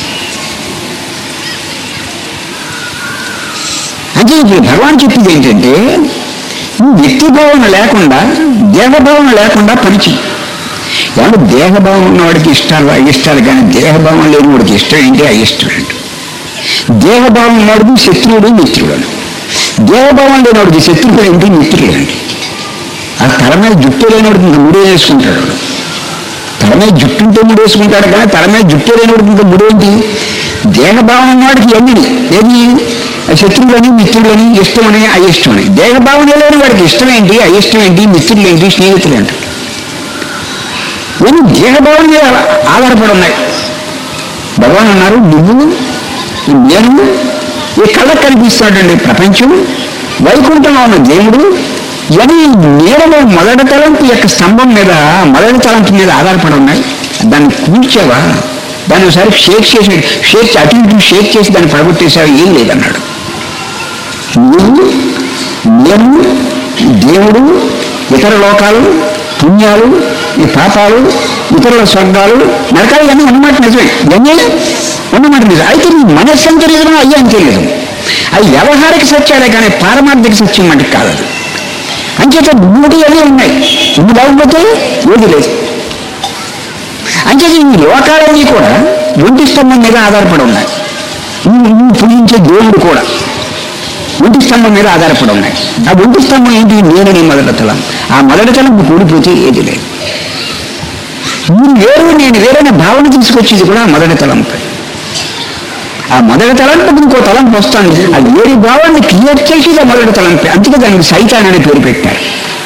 అంటే ఇప్పుడు భగవాన్ చెప్పింది ఏంటంటే వ్యక్తిభావన లేకుండా, దేహభావన లేకుండా పనిచేయి. ఏమంటే దేహభావం ఉన్నవాడికి ఇష్టాలు అయిష్టాలు, కానీ దేహభావం లేని వాడికి ఇష్టం ఏంటి, అయిష్టం ఏంటి. దేహభావం ఉన్నవాడికి శత్రువుడు మిత్రుడు. దేహభావం లేనివాడికి శత్రువుడు ఏంటి, మిత్రుడు ఏంటి. ఆ తల మీద జుట్టు లేనివాడికి ఇంకా ముడి వేసుకుంటాడు. తల మీద జుట్టు ఉంటే ముడి వేసుకుంటాడు, కానీ తల మీద జుట్టు లేనివాడికి ఇంకా ముడేంటి. దేహభావం ఉన్నవాడికి ఎన్ని ఏది శత్రువులని, మిత్రులని, ఇష్టమని, అయిష్టమని. దేహభావన లేని వాడికి ఇష్టం ఏంటి, అయిష్టం ఏంటి, మిత్రులు ఏంటి, స్నేహితులు ఏంటి. ఇవన్నీ దేహభావన మీద ఆధారపడి ఉన్నాయి. భగవాన్ అన్నారు నువ్వు నేను ఈ కళ్ళకు కనిపిస్తాడండి ప్రపంచం, వైకుంఠంలో ఉన్న దేవుడు, ఇవన్నీ నీడలో మొదటి తలంపు యొక్క స్తంభం మీద, మొదటి తలంపు మీద ఆధారపడి ఉన్నాయి. దాన్ని కూర్చావా, దాన్ని ఒకసారి షేక్ అటు ఇటు షేక్ చేసి దాన్ని పడగొట్టేసావు, ఏం లేదన్నాడు. నువ్వు నేను దేవుడు, ఇతర లోకాలు, పుణ్యాలు, ఈ పాపాలు, ఇతరుల స్వర్గాలు, నరకాలు ఇవన్నీ ఉన్నమాట నిజమే, ఇవన్నీ ఉన్నమాట నిజం. అయితే నీ మనస్సు అంత నిజమో అయ్యే అంతే నిజం. అవి వ్యవహారిక సత్యాలే కానీ పారమార్థిక సత్యం మటుకు కాదు. అది అంచేత మూడు అవి ఉన్నాయి, నువ్వు లేకపోతే ఏది లేదు. అంచేత ఈ లోకాలన్నీ కూడా ఒంటి స్తంభం మీద ఆధారపడి ఉన్నాయి. నువ్వు పూజించే దేవుడు కూడా ఒంటి స్తంభం మీద ఆధారపడి ఉన్నాయి. ఆ ఒంటి స్తంభం ఏంటి? నేననే మొదటి తలం. ఆ మొదటి తలంపు కూడిపోతే ఏది లేదు. మీరు వేరు నేను వేరైన భావన తీసుకొచ్చేది కూడా ఆ మొదటి తలంపై. ఆ మొదటి తలంపుకి ఇంకో తలంపు వస్తాను. ఆ వేరే భావాన్ని క్రియేట్ చేసేది ఆ మొదటి తలంపే. అందుకే దానికి సైతాన్ అనే పేరు పెట్టారు.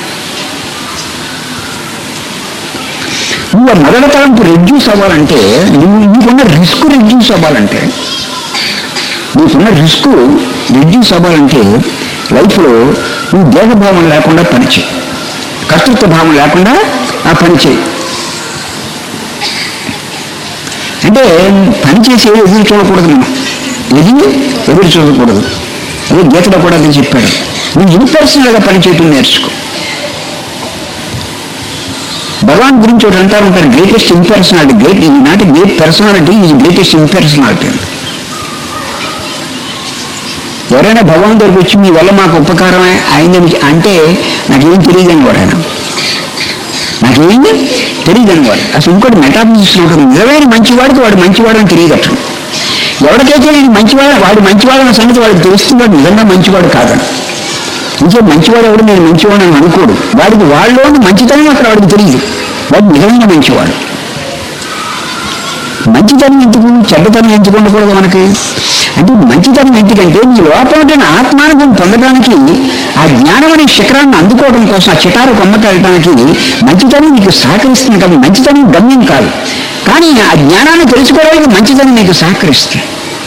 నువ్వు ఆ మొదటి తలంపు రెడ్యూస్ అవ్వాలంటే, నీకున్న రిస్క్ రెడ్యూస్ అవ్వాలంటే, లైఫ్లో నువ్వు దేహభావం లేకుండా పనిచేయి, కర్తృత్వ భావం లేకుండా ఆ పనిచేయి. అంటే పని చేసి ఎదురు చూడకూడదు, మనం ఎదురు చూడకూడదు. అదే గీతలో కూడా అది చెప్పాడు. నువ్వు ఇంపర్సనల్గా పనిచేయటం నేర్చుకో. భగవాన్ గురించి ఒకటి అంటారు, greatest impersonality. Not great personality, is greatest impersonality. ఎవరైనా భగవాన్ దగ్గరికి వచ్చి మీ వల్ల మాకు ఉపకారం అయిందని అంటే నాకేం తెలియదని వాడు, నాకేం తెలియదని వాడు. అసలు ఇంకోటి మెటాఫిజిక్స్ ఉంటుంది. నిజమైన మంచివాడికి వాడు మంచివాడని తెలియదు. అట్లా ఎవరికైతే నేను మంచివాడు, వాడు మంచివాడన్న సంగతి వాడికి తెలుస్తుంది, వాడు నిజంగా మంచివాడు కాదని. ఇంకే మంచివాడు ఎవడు నేను మంచివాడు అని అనుకోడు. వాడికి వాళ్ళలోని మంచితనం అక్కడ వాడికి తెలియదు. వాడు నిజమైన మంచివాడు. మంచితనం ఎందుకు, చెడ్డతనం ఎందుకు ఉండకూడదు మనకి అంటే? మంచితనం ఎందుకంటే నీ లోపల ఆత్మానుభవం పొందడానికి, ఆ జ్ఞానం అనే శిఖరాన్ని అందుకోవడం కోసం, ఆ చిటారు కొమ్మకి వెళ్ళడానికి మంచితనం నీకు సహకరిస్తుంది. కాబట్టి మంచితనం గమ్యం కాదు, కానీ ఆ జ్ఞానాన్ని తెలుసుకోవడానికి మంచితనం నీకు సహకరిస్తుంది.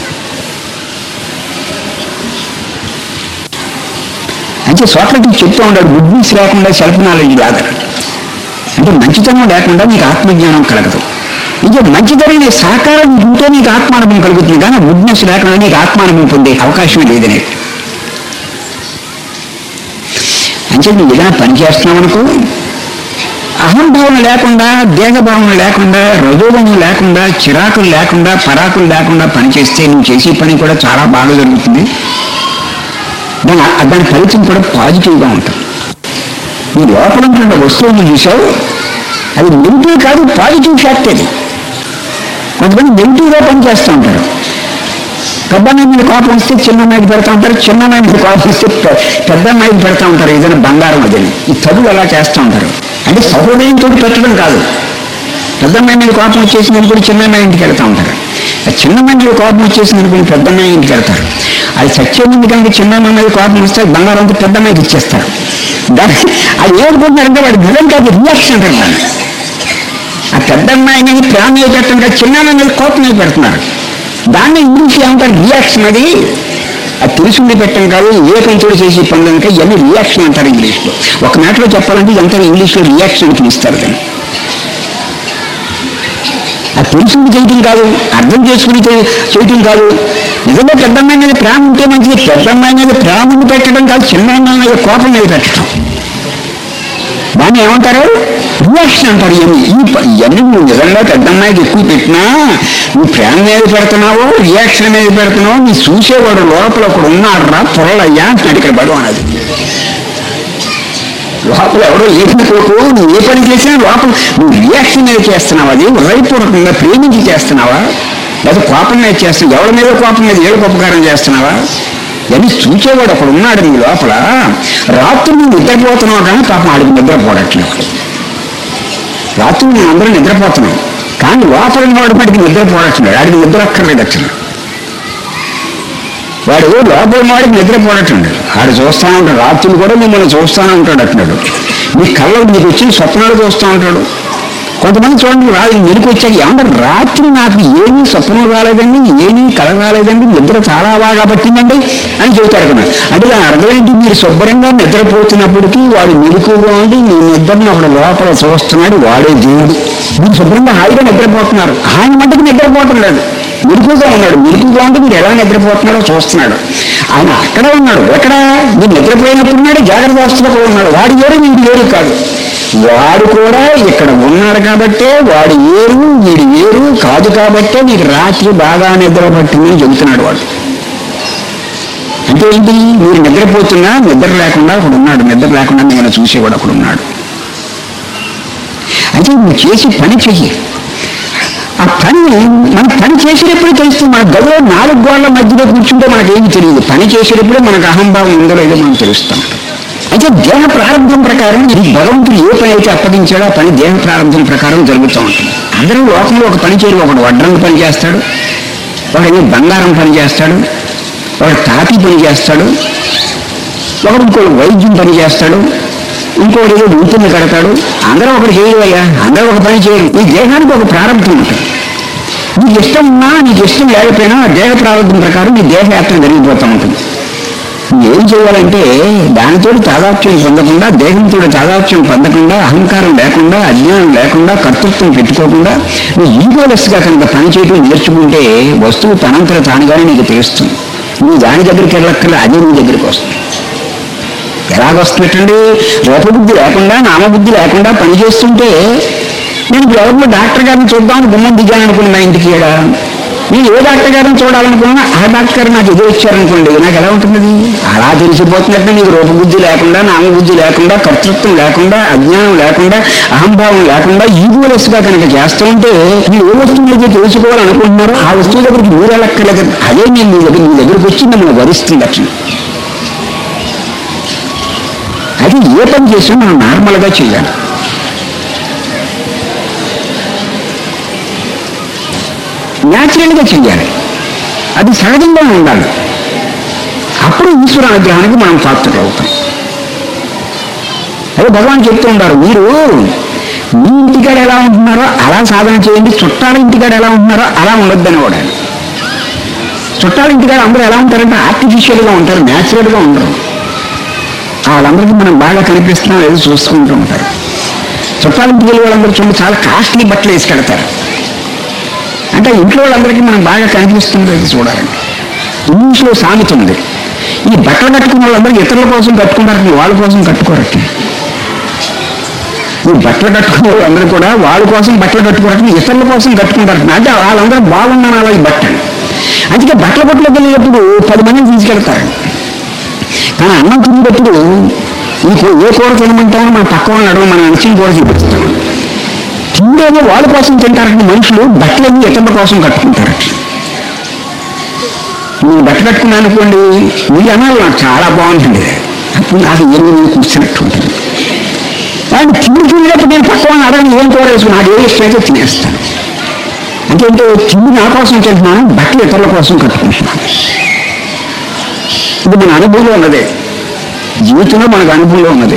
అంటే సోక్రటీస్ చెప్తూ ఉంటాడు, గుడ్నెస్ లేకుండా సెల్ఫ్ నాలెడ్జ్ రాదు. అంటే మంచితనం లేకుండా నీకు ఆత్మజ్ఞానం కలగదు. ఇంకా మంచితనం సహకారం ఉంటే నీకు ఆత్మానుభవం కలుగుతుంది, కానీ గుడ్నెస్ లేకుండా నీకు ఆత్మానుభవం పొందే అవకాశమే లేదనే. అంటే నువ్వు ఏదైనా పని చేస్తున్నావు అనుకో, అహంభావన లేకుండా, దేహభావన లేకుండా, రజోగుణం లేకుండా, చిరాకులు లేకుండా, పరాకులు లేకుండా పనిచేస్తే నువ్వు చేసే పని కూడా చాలా బాగా జరుగుతుంది. దాని ఫలితం కూడా పాజిటివ్గా ఉంటుంది. నీ లోపల ఉంటున్న వస్తువుని చూసావు, అది నెగిటివ్ కాదు, పాజిటివ్ ఫ్యాక్ట్. అది కొంతమంది నెగిటివ్గా పనిచేస్తూ ఉంటారు. పెద్ద అమ్మాయి మీద కోపం వస్తే చిన్న అమ్మాయికి పెడతా ఉంటారు, చిన్న అమ్మాయి మీద కోపం వస్తే పెద్ద అమ్మాయికి పెడతా ఉంటారు. ఏదైనా బంగారం అదని ఈ చదువు అలా చేస్తూ ఉంటారు. అంటే సహోదయంతో పెట్టడం కాదు. పెద్ద అమ్మాయి మీద కోపం వచ్చేసింది అనుకుని చిన్న అమ్మాయి ఇంటికి వెళ్తూ ఉంటారు. చిన్న అమ్మాయి మీద కోపం వచ్చేసింది అనుకుని పెద్ద అమ్మాయి ఇంటికి వెళ్తారు. అది సత్యం ఉంది కనుక చిన్న అమ్మాయి మీద కోపం వస్తే బంగారం అంతా పెద్ద అమ్మాయికి ఇచ్చేస్తారు. అది ఏమనుకుంటున్నారంటే వాడి నిజంగా అది రియాక్షన్ అంటారు. ఆ పెద్ద అమ్మాయి అనేది ప్రేమ మీద పెట్టడం కాదు, చిన్న అమ్మాయి మీద కోపం మీద పెడుతున్నారు. దాన్ని ఇంగ్లీష్లో ఏమంటారు? రియాక్షన్. అది తెలుసుండి పెట్టడం కాదు, ఏ పంచుడు చేసి పనులు కనుక ఇవన్నీ రియాక్షన్ అంటారు ఇంగ్లీష్లో. ఒక మాటలో చెప్పాలంటే ఇదంతా ఇంగ్లీష్లో రియాక్షన్ పిలుస్తారు. కానీ అది తెలుసుండి చేయటం కాదు, అర్థం చేసుకుని చేయటం కాదు. నిజంగా పెద్ద అమ్మాయి మీద ప్రేమ ఉంటే మంచిది. పెద్ద అమ్మాయి మీద ప్రేమను పెట్టడం కాదు, చిన్న అమ్మాయి మీద కోపం మీద పెట్టడం. దాన్ని ఏమంటారు? రియాక్షన్ అంటారు. ఇవన్నీ నువ్వు నిజంగా పెద్ద అమ్మాయికి ఎక్కువ పెట్టినా, నువ్వు ప్రేమ మీద పెడుతున్నావు, రియాక్షన్ మీద పెడుతున్నావు. నీ చూసేవాడు లోపల ఒకడు ఉన్నాడు రా పొరలయ్యా అంటున్నాడు ఇక్కడ భగవాన్. అది లోపల ఎవడో ఏడుకోకు, నువ్వు ఏ పని చేసినా లోపల నువ్వు రియాక్షన్ మీద చేస్తున్నావు. అది హృదయపూర్వకంగా ప్రేమించి చేస్తున్నావా, లేదా కోపం మీద చేస్తున్నావు? ఎవరి మీద కోపం మీద ఏడు ఉపకారం చేస్తున్నావా? ఇవన్నీ చూసేవాడు ఒకడు ఉన్నాడు నీ లోపల. రాత్రి నువ్వు నిద్రపోతున్నావు కానీ పాపం ఆడికి నిద్రపోవట్లేదు. రాత్రి నేను అందరూ నిద్రపోతున్నాం కానీ లోపల వాడు వాడికి నిద్రపోవట్లేదు. ఆడికి నిద్ర అక్కర్లేదు. వాడు లోపల వాడికి నిద్రపోవట్లేదు. ఆడు చూస్తూ ఉంటాడు, రాత్రులు కూడా మిమ్మల్ని చూస్తూనే ఉంటాడు. అంటున్నాడు మీ కళ్ళకు మీకు వచ్చిన స్వప్నాలు చూస్తూ ఉంటాడు. కొంతమంది చూడండి, మెలకు వచ్చాక ఏమంటారు, రాత్రి నాకు ఏమీ స్వప్నం రాలేదండి, ఏమీ కళ రాలేదండి, నిద్ర చాలా బాగా పట్టిందండి అని చెబుతారు కదా. అంటే దాని అర్థం ఏంటి? మీరు శుభ్రంగా నిద్రపోతున్నప్పటికీ వాడు మెలకుగా ఉండి మీ నిద్రను ఒకడు లోపల చూస్తున్నాడు, వాడే దేవుడు. మీరు శుభ్రంగా హాయిగా నిద్రపోతున్నారు, ఆయన మటుకు నిద్రపోవటం లేదు, మెలకుగా ఉన్నాడు. మెలకుగా ఉంటే మీరు ఎలా నిద్రపోతున్నాడో చూస్తున్నాడు. ఆయన అక్కడ ఉన్నాడు. ఎక్కడ? మీరు నిద్రపోయినప్పుడు ఉన్నాడు, జాగ్రత్త అవస్థలో కూడా ఉన్నాడు. వాడు వేరు, వీడు వేరు కాదు. వాడు కూడా ఇక్కడ ఉన్నాడు కాబట్టే వాడు ఏరు, వీడు ఏరు కాదు కాబట్టే నీకు రాత్రి బాగా నిద్ర పట్టిందని చెబుతున్నాడు వాడు. అంటే ఏంటి? మీరు నిద్రపోతున్నా నిద్ర లేకుండా ఒకడు ఉన్నాడు, నిద్ర లేకుండా మిమ్మల్ని చూసేవాడు ఒకడు ఉన్నాడు. అయితే నువ్వు చేసి పని చెయ్యి. ఆ పని మనం పని చేసేటప్పుడే తెలుస్తుంది. మన గదిలో 4 గోడల మధ్యలో కూర్చుంటే మనకేమి తెలియదు. పని చేసేటప్పుడే మనకు అహంభావం ఉందో లేదో మనం తెలుస్తాం. అయితే దేహ ప్రారంభం ప్రకారం ఈ భగవంతుడు ఏ పని అయితే అప్పగించాడో ఆ పని దేహ ప్రారంభం ప్రకారం జరుగుతూ ఉంటుంది. అందరూ లోకంలో ఒక పని చేయరు. ఒకడు వడ్రంగి పని చేస్తాడు, ఒకడు బంగారం పని చేస్తాడు, ఒకడు తాపీ పని చేస్తాడు, ఒకడు ఇంకోటి వైద్యం పని చేస్తాడు, ఇంకోటి ఏదో వృత్తిని కడతాడు. అందరూ ఒకటి చేయవయ్యా, అందరూ ఒక పని చేయరు. ఈ దేహానికి ఒక ప్రారంభం ఉంటుంది. నీకు ఇష్టం ఉన్నా నీకు ఇష్టం లేకపోయినా దేహ ప్రారంభం ప్రకారం నీ దేహయాత్ర జరిగిపోతూ ఉంటుంది. ఏం చేయాలంటే దానితో తాదాత్మ్యం పొందకుండా, దేహంతో తాదాత్మ్యం పొందకుండా, అహంకారం లేకుండా, అజ్ఞానం లేకుండా, కర్తృత్వం పెట్టుకోకుండా నువ్వు ఈగోలెస్గా కనుక పని చేయడం నేర్చుకుంటే వస్తువు తనంతర తానుగానే నీకు తెలుస్తుంది. నువ్వు దాని దగ్గరికి వెళ్ళక్కర్లే, అదే నీ దగ్గరికి వస్తుంది. ఎలాగొస్తున్నట్టండి? రూపబుద్ధి లేకుండా, నామబుద్ధి లేకుండా పని చేస్తుంటే నేను ఎవరిలో డాక్టర్ గారిని చూద్దామని గుమ్మం దిగాను అనుకున్నా ఇంటికి. నేను ఏ డాక్టర్ గారిని చూడాలనుకున్నా ఆ డాక్టర్ గారు నాకు ఎదురు వచ్చారనుకోండి, నాకు ఎలా ఉంటుంది? అలా తెలిసిపోతున్నట్టు నీకు రూపబుద్ధి లేకుండా, నామబుద్ధి లేకుండా, కర్తృత్వం లేకుండా, అజ్ఞానం లేకుండా, అహంభావం లేకుండా ఈగోలెస్గా కనుక చేస్తూ ఉంటే మీరు ఏ వస్తువులైతే తెలుసుకోవాలనుకుంటున్నారో ఆ వస్తువు దగ్గరికి మీరు వెళ్ళక్కర్లేదు. అదే నేను మీ దగ్గరికి వచ్చి మిమ్మల్ని వరిస్తుంది అట్లా. అది ఏ పని చేసినా మనం నార్మల్గా చేయాలి. న్యాచురల్గా చెయ్యాలి. అది సహజంగా ఉండాలి. అప్పుడు ఈశ్వర అనుగ్రహానికి మనం పాత్రలు అవుతాం. అదే భగవాన్ చెప్తూ ఉంటారు, మీరు మీ ఇంటికాడ ఎలా ఉంటున్నారో అలా సాధన చేయండి, చుట్టాల ఇంటికాడ ఎలా ఉంటున్నారో అలా ఉండొద్దని కూడా. చుట్టాల ఇంటికాడ అందరూ ఎలా ఉంటారంటే ఆర్టిఫిషియల్గా ఉంటారు, న్యాచురల్గా ఉండరు. వాళ్ళందరికీ మనం బాగా కనిపిస్తున్నాం ఏదో చూసుకుంటూ ఉంటారు. చుట్టాల ఇంటికి వెళ్ళి వాళ్ళందరూ చూడండి చాలా కాస్ట్లీ బట్టలు వేసి కడతారు. అంటే ఇంట్లో వాళ్ళందరికీ మనం బాగా కనిపిస్తుంది అది చూడాలండి. ఇంగ్లీష్లో సామెత ఉంది, ఈ బట్టలు కట్టుకున్న వాళ్ళందరూ ఇతరుల కోసం కట్టుకుంటారు, వాళ్ళ కోసం కట్టుకోరట్టు. ఈ బట్టలు కట్టుకునే వాళ్ళందరూ కూడా వాళ్ళ కోసం బట్టలు కట్టుకోరట్టు, ఇతరుల కోసం కట్టుకుంటారు. అంటే వాళ్ళందరూ బాగున్నాను అలా ఈ బట్టలు. అందుకే బట్టల బట్టలకు వెళ్ళేటప్పుడు 10 మందిని తీసుకెళ్తారు. కానీ అన్నం తినేటప్పుడు ఏ కూర తినమంటామో మన పక్క వాళ్ళని అడగ మనం నచ్చిన కూర చూపిస్తాం. తిండేదో వాళ్ళ కోసం తింటారంటే మనుషులు బట్టలన్నీ ఇతరుల కోసం కట్టుకుంటారు. నేను బట్ట కట్టుకున్నాను అనుకోండి, మీరు అన్నారు నాకు చాలా బాగుంటుంది, అప్పుడు నాకు ఏమి నేను కూర్చున్నట్టు ఉంటుంది. కానీ తినేటప్పుడు నేను పక్క వాళ్ళని అడగని ఏం కూర వేసుకుని నాకు ఏ ఇష్టమైతే తినేస్తాను. అంటే తిండి నా కోసం తింటున్నాను, బట్టలు ఇతరుల కోసం కట్టుకుంటున్నాను. ఇది మన అనుభవంలో ఉన్నదే, జీవితంలో మనకు అనుభవంలో ఉన్నది.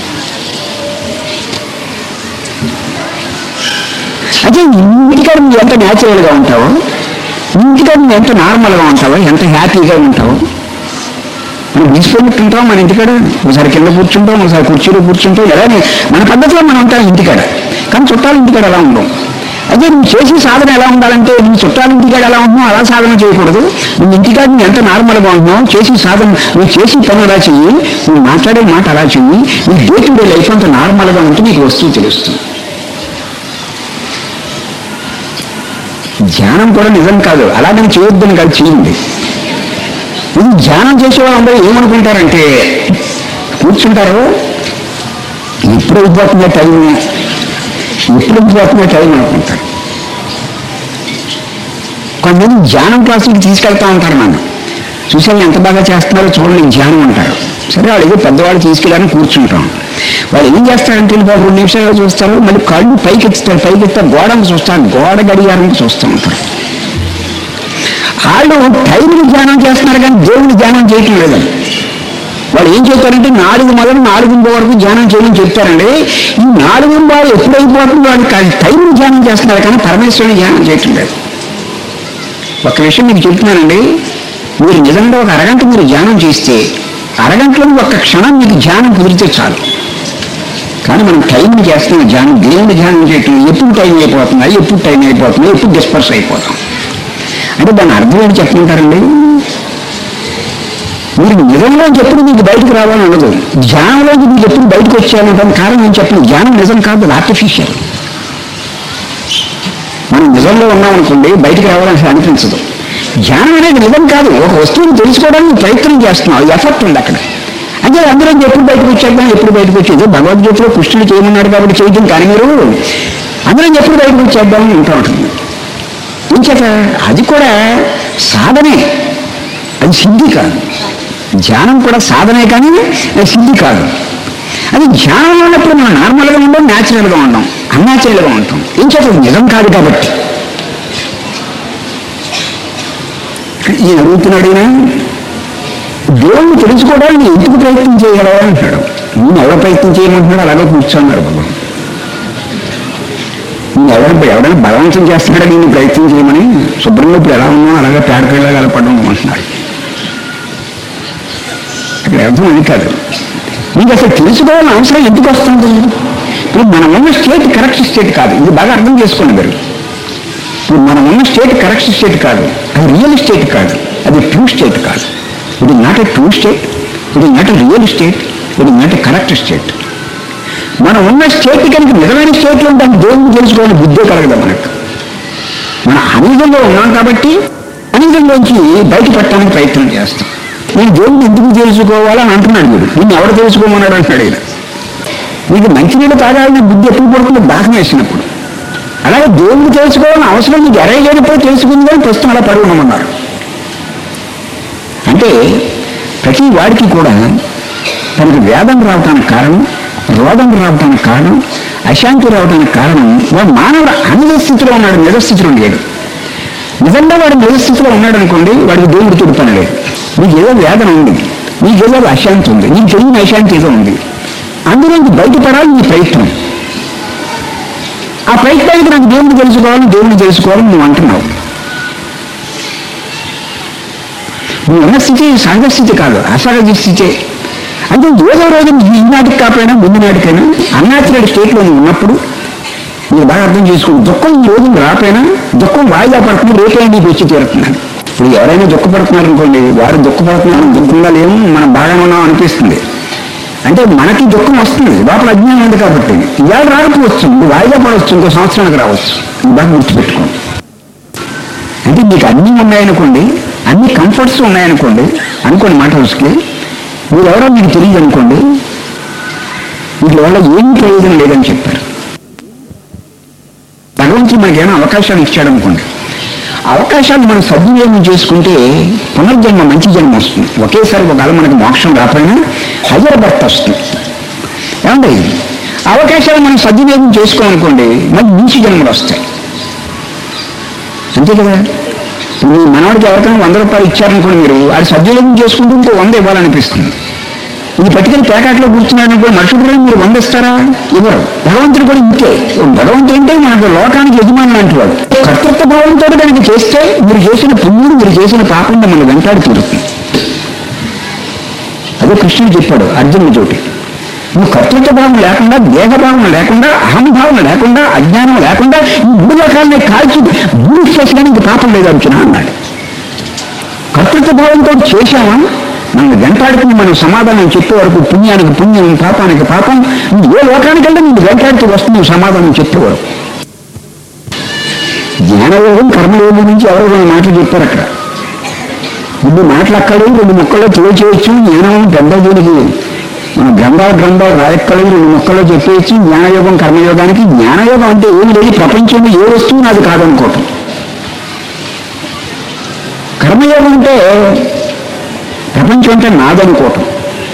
అదే ఇంటికాడ నువ్వు ఎంత న్యాచురల్గా ఉంటావో, ఇంటికాడ నువ్వు ఎంత నార్మల్గా ఉంటావో, ఎంత హ్యాపీగా ఉంటావో. మనం తీసుకున్నట్టు ఉంటాం మన ఇంటికాడ. ఒకసారి కింద కూర్చుంటాం, ఒకసారి కుర్చీలో కూర్చుంటాం, ఎలా మన పద్ధతిలో మనం ఉంటాం ఇంటికాడ. కానీ చుట్టాల ఇంటికాడ ఎలా ఉండం. అదే నువ్వు చేసే సాధన ఎలా ఉండాలంటే నువ్వు చుట్టాల ఇంటికాడ ఎలా ఉంటున్నావు అలా సాధన చేయకూడదు. నువ్వు ఇంటికాడ నువ్వు ఎంత నార్మల్గా ఉంటున్నావు, చేసే సాధన నువ్వు చేసే పని అలా చెయ్యి, నువ్వు మాట్లాడే మాట అలా చెయ్యి, నీ డే టు డే లైఫ్ అంతా నార్మల్గా ఉంటే నీకు వస్తువు తెలుస్తుంది. ధ్యానం కూడా నిజం కాదు, అలాగని చేయొద్దని కాదు, చేయండి. ఇది ధ్యానం చేసేవాళ్ళు అందరూ ఏమనుకుంటారంటే కూర్చుంటారు, ఎప్పుడు అయిపోతుందో టైం అనుకుంటారు. కొంతమంది ధ్యానం క్లాసులకి తీసుకెళ్తా ఉంటారు. మనం చూసాను ఎంత బాగా చేస్తున్నారో చూడండి ధ్యానం అంటారు. సరే వాళ్ళు ఏదో పెద్దవాళ్ళు తీసుకెళ్ళాలని కూర్చుంటాం. వాళ్ళు ఏం చేస్తారంటే 2 నిమిషాలు చూస్తారు, మళ్ళీ కళ్ళు పైకెత్తారు, గోడను చూస్తారు, గోడ గడియారం చూస్తూ ఉంటారు. వాళ్ళు టైంని ధ్యానం చేస్తున్నారు కానీ దేవుని ధ్యానం చేయటం లేదండి. వాళ్ళు ఏం చెప్తారంటే 4 మొదలు 4 వరకు ధ్యానం చేయమని చెప్తారండి. ఈ 4 ఎప్పుడైపోతుంది వాళ్ళు టైంని ధ్యానం చేస్తున్నారు కానీ పరమేశ్వరుని ధ్యానం చేయటం లేదు. ఒక విషయం మీకు చెప్తున్నానండి, మీరు నిజంగా ఒక అరగంట మీరు ధ్యానం చేస్తే అరగంటలో ఒక్క క్షణం మీకు ధ్యానం కుదిరితే చాలు. కానీ మనం టైంని చేస్తున్నాం ధ్యానం, దేవుని ధ్యానం చేయటం ఎప్పుడు టైం అయిపోతుంది, ఎప్పుడు డిస్పర్స్ అయిపోతాం. అంటే దాని అర్థం ఏంటి చెప్పుకుంటారండి, మీరు నిజంలో ఎప్పుడు మీకు బయటకు రావాలని ఉండదు, ధ్యానంలోకి మీకు ఎప్పుడు బయటకు వచ్చేయాలంటే కారణం ఏం చెప్పండి, ధ్యానం నిజం కాదు, అది ఆర్టిఫిషియల్. మనం నిజంలో ఉన్నామనుకోండి బయటకు రావాలని అనిపించదు. ధ్యానం అనేది నిజం కాదు, ఒక వస్తువుని తెలుసుకోవడానికి ప్రయత్నం చేస్తున్నాం, ఎఫర్ట్ ఉంది అక్కడ. అంటే అందరం ఎప్పుడు బయటకు వచ్చేది భగవద్గీతలో కృష్ణుడు చేయమన్నాడు కాబట్టి చేయటం, కానీ మీరు అందరం ఎప్పుడు బయటకు వచ్చేద్దామని ఉంటా ఉంటుంది. ఇంచేత అది కూడా సాధనే, అది సిద్ధి కాదు. ధ్యానం కూడా సాధనే కానీ సిద్ధి కాదు. అది ధ్యానం ఉన్నప్పుడు మనం నార్మల్గా ఉండం, న్యాచురల్గా ఉండం, అన్యాచురల్గా ఉంటాం. ఇంచేత నిజం కాదు కాబట్టి. ఈయన అడుగుతున్నాడు, దేవుణ్ణి తెలుసుకోవడానికి ఎందుకు ప్రయత్నం చేయగలవా అంటాడు. నేను ఎవరు ప్రయత్నం చేయమంటున్నాడు, అలాగే కూర్చున్నాడు బాబు. నేను ఎవరైనా బలవంతం చేస్తున్నాడా నేను ప్రయత్నం చేయమని? శుభ్రంగా ఇప్పుడు ఎలా ఉన్నావు అలాగే పేడపిల్లగా కలపడం అంటున్నాడు. అక్కడ అర్థం అది కాదు. మీకు అసలు తెలుసుకోవాలని అవసరం ఎందుకు వస్తుంది? ఇప్పుడు మనం ఉన్న స్టేట్ కరెక్ట్ స్టేట్ కాదు. ఇది బాగా అర్థం చేసుకోండి మీరు. ఇప్పుడు మనం ఉన్న స్టేట్ కరెక్ట్ స్టేట్ కాదు, అది రియల్ స్టేట్ కాదు, అది ట్రూ స్టేట్ కాదు. ఇది నాట్ ఎ ట్రూ స్టేట్, ఇది నాట్ ఎ రియల్ స్టేట్, ఇది నాట్ ఎ కరెక్ట్ స్టేట్. మనం ఉన్న స్టేట్ కనుక నిజమైన స్టేట్లో దాన్ని దేవుని తెలుసుకోవాలని బుద్ధే కలగదు మనకు. మనం అనిజంలో ఉన్నాం కాబట్టి అనిజంలోంచి బయటపడటానికి ప్రయత్నం చేస్తాం. నేను దేవుడిని ఎందుకు తెలుసుకోవాలని అంటున్నాడు వీడు. నేను ఎవరు తెలుసుకోమన్నాడు అంటున్నాడు ఆయన. నీకు మంచినీళ్ళు తాగాలని బుద్ధి ఎప్పుడు పడుతుందో దాహం వేసినప్పుడు. అలాగే దేవుడిని తెలుసుకోవాలని అవసరం నీకు ఎరగలేనప్పుడు తెలుసుకుంది కానీ ప్రస్తుతం అలా పడి ఉండమన్నారు. అంటే ప్రతి వాడికి కూడా తనకు వేదం రావటానికి కారణం, రోగం రావటానికి కారణం, అశాంతి రావడానికి కారణం వాడు మానవుడు అనిజ స్థితిలో ఉన్నాడు, నిజస్థితిలో లేడు. నిజంగా వాడు నిజస్థితిలో ఉన్నాడు అనుకోండి, వాడికి దేవుడు తోడు పని లేదు. నీకు ఏదో వేదన ఉంది, నీకేదో అశాంతి ఉంది, నీకు తెలియని అశాంతి ఏదో ఉంది, అందులో బయటపడాలి నీ ప్రయత్నం. ఆ ప్రయత్నానికి నాకు దేవుడిని తెలుసుకోవాలని నువ్వు అంటున్నావు. నువ్వు ఉన్న స్థితి సహజ స్థితి కాదు, అసహజ స్థితే. అంటే ఏదో రోజు ఈనాటికి కాకపోయినా ముందు నాటికైనా అన్యాచురల్ స్టేట్లో నువ్వు ఉన్నప్పుడు మీరు బాగా అర్థం చేసుకోండి. దుఃఖం ఈ రోజు రాకపోయినా దుఃఖం వాయిదా పడుతుంది, రేపే నీకు వచ్చి తీరుతున్నాను. ఇప్పుడు ఎవరైనా దుఃఖపడుతున్నారు అనుకోండి, వారు దుఃఖపడుతున్నారు, దుఃఖంగా లేము, మనం బాగానే ఉన్నాం అనిపిస్తుంది. అంటే మనకి దుఃఖం వస్తుంది, లోపల అజ్ఞానం ఉంది కాబట్టి. ఇవాళ రాకపోవచ్చు, వాయిదా పడవచ్చు, ఇంకో సంవత్సరానికి రావచ్చు. బాగా గుర్తుపెట్టుకోండి. అంటే మీకు అన్నీ ఉన్నాయనుకోండి, అన్ని కంఫర్ట్స్ ఉన్నాయనుకోండి మాట వస్తే మీరు ఎవరో మీకు తెలియదు అనుకోండి, వీటి వల్ల ఏమీ ప్రయోజనం లేదని చెప్పారు. భగవంతుడు మనకేమైనా అవకాశాలు ఇచ్చాడనుకోండి, అవకాశాలు మనం సద్వినియోగం చేసుకుంటే పునర్జన్మ మంచి జన్మ వస్తుంది. ఒకేసారి ఒకవేళ మనకు మోక్షం రాకపోయినా హజర భర్త వస్తుంది. ఏమండి అవకాశాలు మనం సద్వినియోగం చేసుకోమనుకోండి, మంచి మంచి జన్మలు వస్తాయి. అంతే కదా. మీ మనవాడికి ఎవరికైనా 100 రూపాయలు ఇచ్చారనుకోండి, మీరు అది సద్వినియోగం చేసుకుంటూ ఇంకో 100 ఇవ్వాలనిపిస్తుంది. ఇది పట్టుకెళ్ళి ప్యాకెట్లో కూర్చున్నాడు అనుకో, మనుషులు మీరు 100 ఇస్తారా? ఇవ్వరు. భగవంతుడు కూడా ఇంతే. భగవంతుడు అంటే మనకు లోకానికి యజమాని లాంటి వాడు. కర్తృత్వ భావంతో కనుక చేస్తే మీరు చేసిన పుణ్యుడు, మీరు చేసిన పాపం మన వెంటాడి తీరుతుంది. అదే కృష్ణుడు చెప్పాడు అర్జునుడి తోటి. నువ్వు కర్తృత్వ భావం లేకుండా, దేహభావం లేకుండా, అహంభావం లేకుండా, అజ్ఞానం లేకుండా ఈ 3 రకాలని కాల్చి భూమి చేసడానికి పాపం లేదు అర్జున అన్నాడు. కర్తృత్వ భావంతో చేశామా, మనం వెంటాడుకుని మనం సమాధానం చెప్పే వరకు పుణ్యానికి పుణ్యం, పాపానికి పాపం, ఏ లోకానికంటే నువ్వు వెంటాడుతూ వస్తుంది సమాధానం చెప్పే వరకు. జ్ఞానయోగం కర్మయోగం నుంచి ఎవరో 2 మాటలు చెప్పారు అక్కడ. 2 మాటలు అక్కడే 2 ముక్కల్లో తెలియచేయచ్చు. జ్ఞానం పెద్ద దీనికి మన గ్రంథాలు రాయక్కలు 2 ముక్కల్లో చెప్పేయచ్చు. జ్ఞానయోగం కర్మయోగానికి. జ్ఞానయోగం అంటే ఏమి లేదు, ప్రపంచంలో ఏ వస్తువు నాది కాదనుకోవటం. కర్మయోగం అంటే ప్రపంచం అంటే నాదనుకోవటం,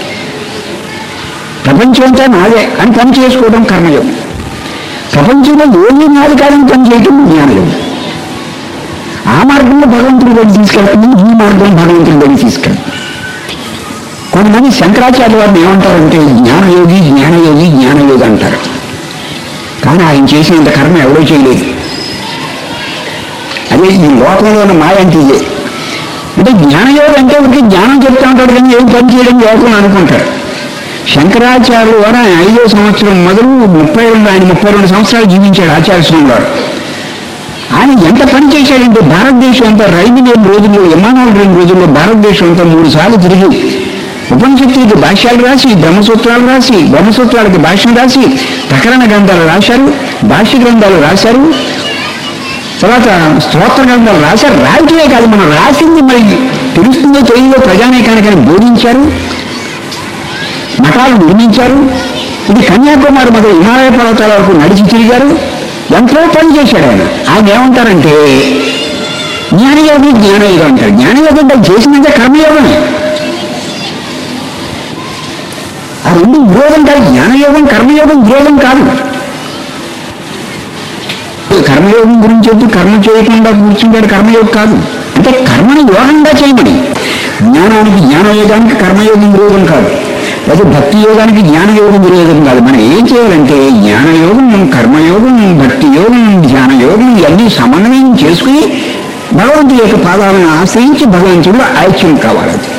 ప్రపంచం అంటే నాదే అని పని చేసుకోవడం కర్మయోగం. ప్రపంచంలో ఏమీ నాది కాదని పని చేయటం జ్ఞానయోగం. ఆ మార్గంలో భగవంతుడి దగ్గర తీసుకెళ్తుంది, ఈ మార్గంలో భగవంతుడి దగ్గర తీసుకెళ్తుంది. కొంతమంది శంకరాచార్య వారిని ఏమంటారంటే జ్ఞానయోగి అంటారు. కానీ ఆయన చేసినంత కర్మ ఎవరో చేయలేదు. అదే ఈ లోకంలో ఉన్న మాయ అంటే ఇదే. అంటే జ్ఞానయోగం అంటే ఒకటి జ్ఞానం చెప్తా ఉంటాడు కానీ ఏం పని చేయడం యోగం అనుకుంటారు. శంకరాచార్యులు వారు ఆయన 5వ సంవత్సరం మొదలు 32 సంవత్సరాలు జీవించాడు ఆచార్య స్వామి వారు. ఆయన ఎంత పని చేశాడంటే భారతదేశం అంతా రైలు లేని రోజుల్లో, విమానాలు లేని రోజుల్లో భారతదేశం అంతా 3 సార్లు తిరిగి ఉపనిషత్తులకి భాష్యాలు రాసి, బ్రహ్మసూత్రాలు రాసి, బ్రహ్మసూత్రాలకి భాష్యం రాసి, ప్రకరణ గ్రంథాలు రాశారు, భాష్య గ్రంథాలు రాశారు, తర్వాత స్తోత్ర గ్రంథాలు రాశారు. రాయటమే కాదు, మనం రాసింది మరి తెలుస్తుందో తెలియదో ప్రజానీకానికని బోధించారు, మఠాలు నిర్మించారు. ఇది కన్యాకుమారి మొదలు హిమాలయ పర్వతాల వరకు నడిచి తిరిగారు. ఎంతో పని చేశాడు ఆయన. ఆయన ఏమంటారంటే జ్ఞానయోగం జ్ఞానయోగం అంటారు. జ్ఞానయోగం అంటే చేసినంత కర్మయోగమే. ఆ రెండు విరోధం కాదు. జ్ఞానయోగం కర్మయోగం విరోధం కాదు. కర్మయోగం గురించి చెప్పి కర్మ చేయకుండా కూర్చుంటాడు కర్మయోగం కాదు. అంటే కర్మని యోగంగా చేయమని. జ్ఞానానికి జ్ఞానయోగానికి కర్మయోగం విరోధం కాదు. లేదా భక్తి యోగానికి జ్ఞానయోగం విరోధం కాదు. మనం ఏం చేయాలంటే జ్ఞానయోగం, కర్మయోగం, భక్తి యోగం, ధ్యానయోగం ఇవన్నీ సమన్వయం చేసుకుని భగవంతుడి యొక్క పాదాలను ఆశ్రయించి భగవంతుడు ఐక్యం కావాలి.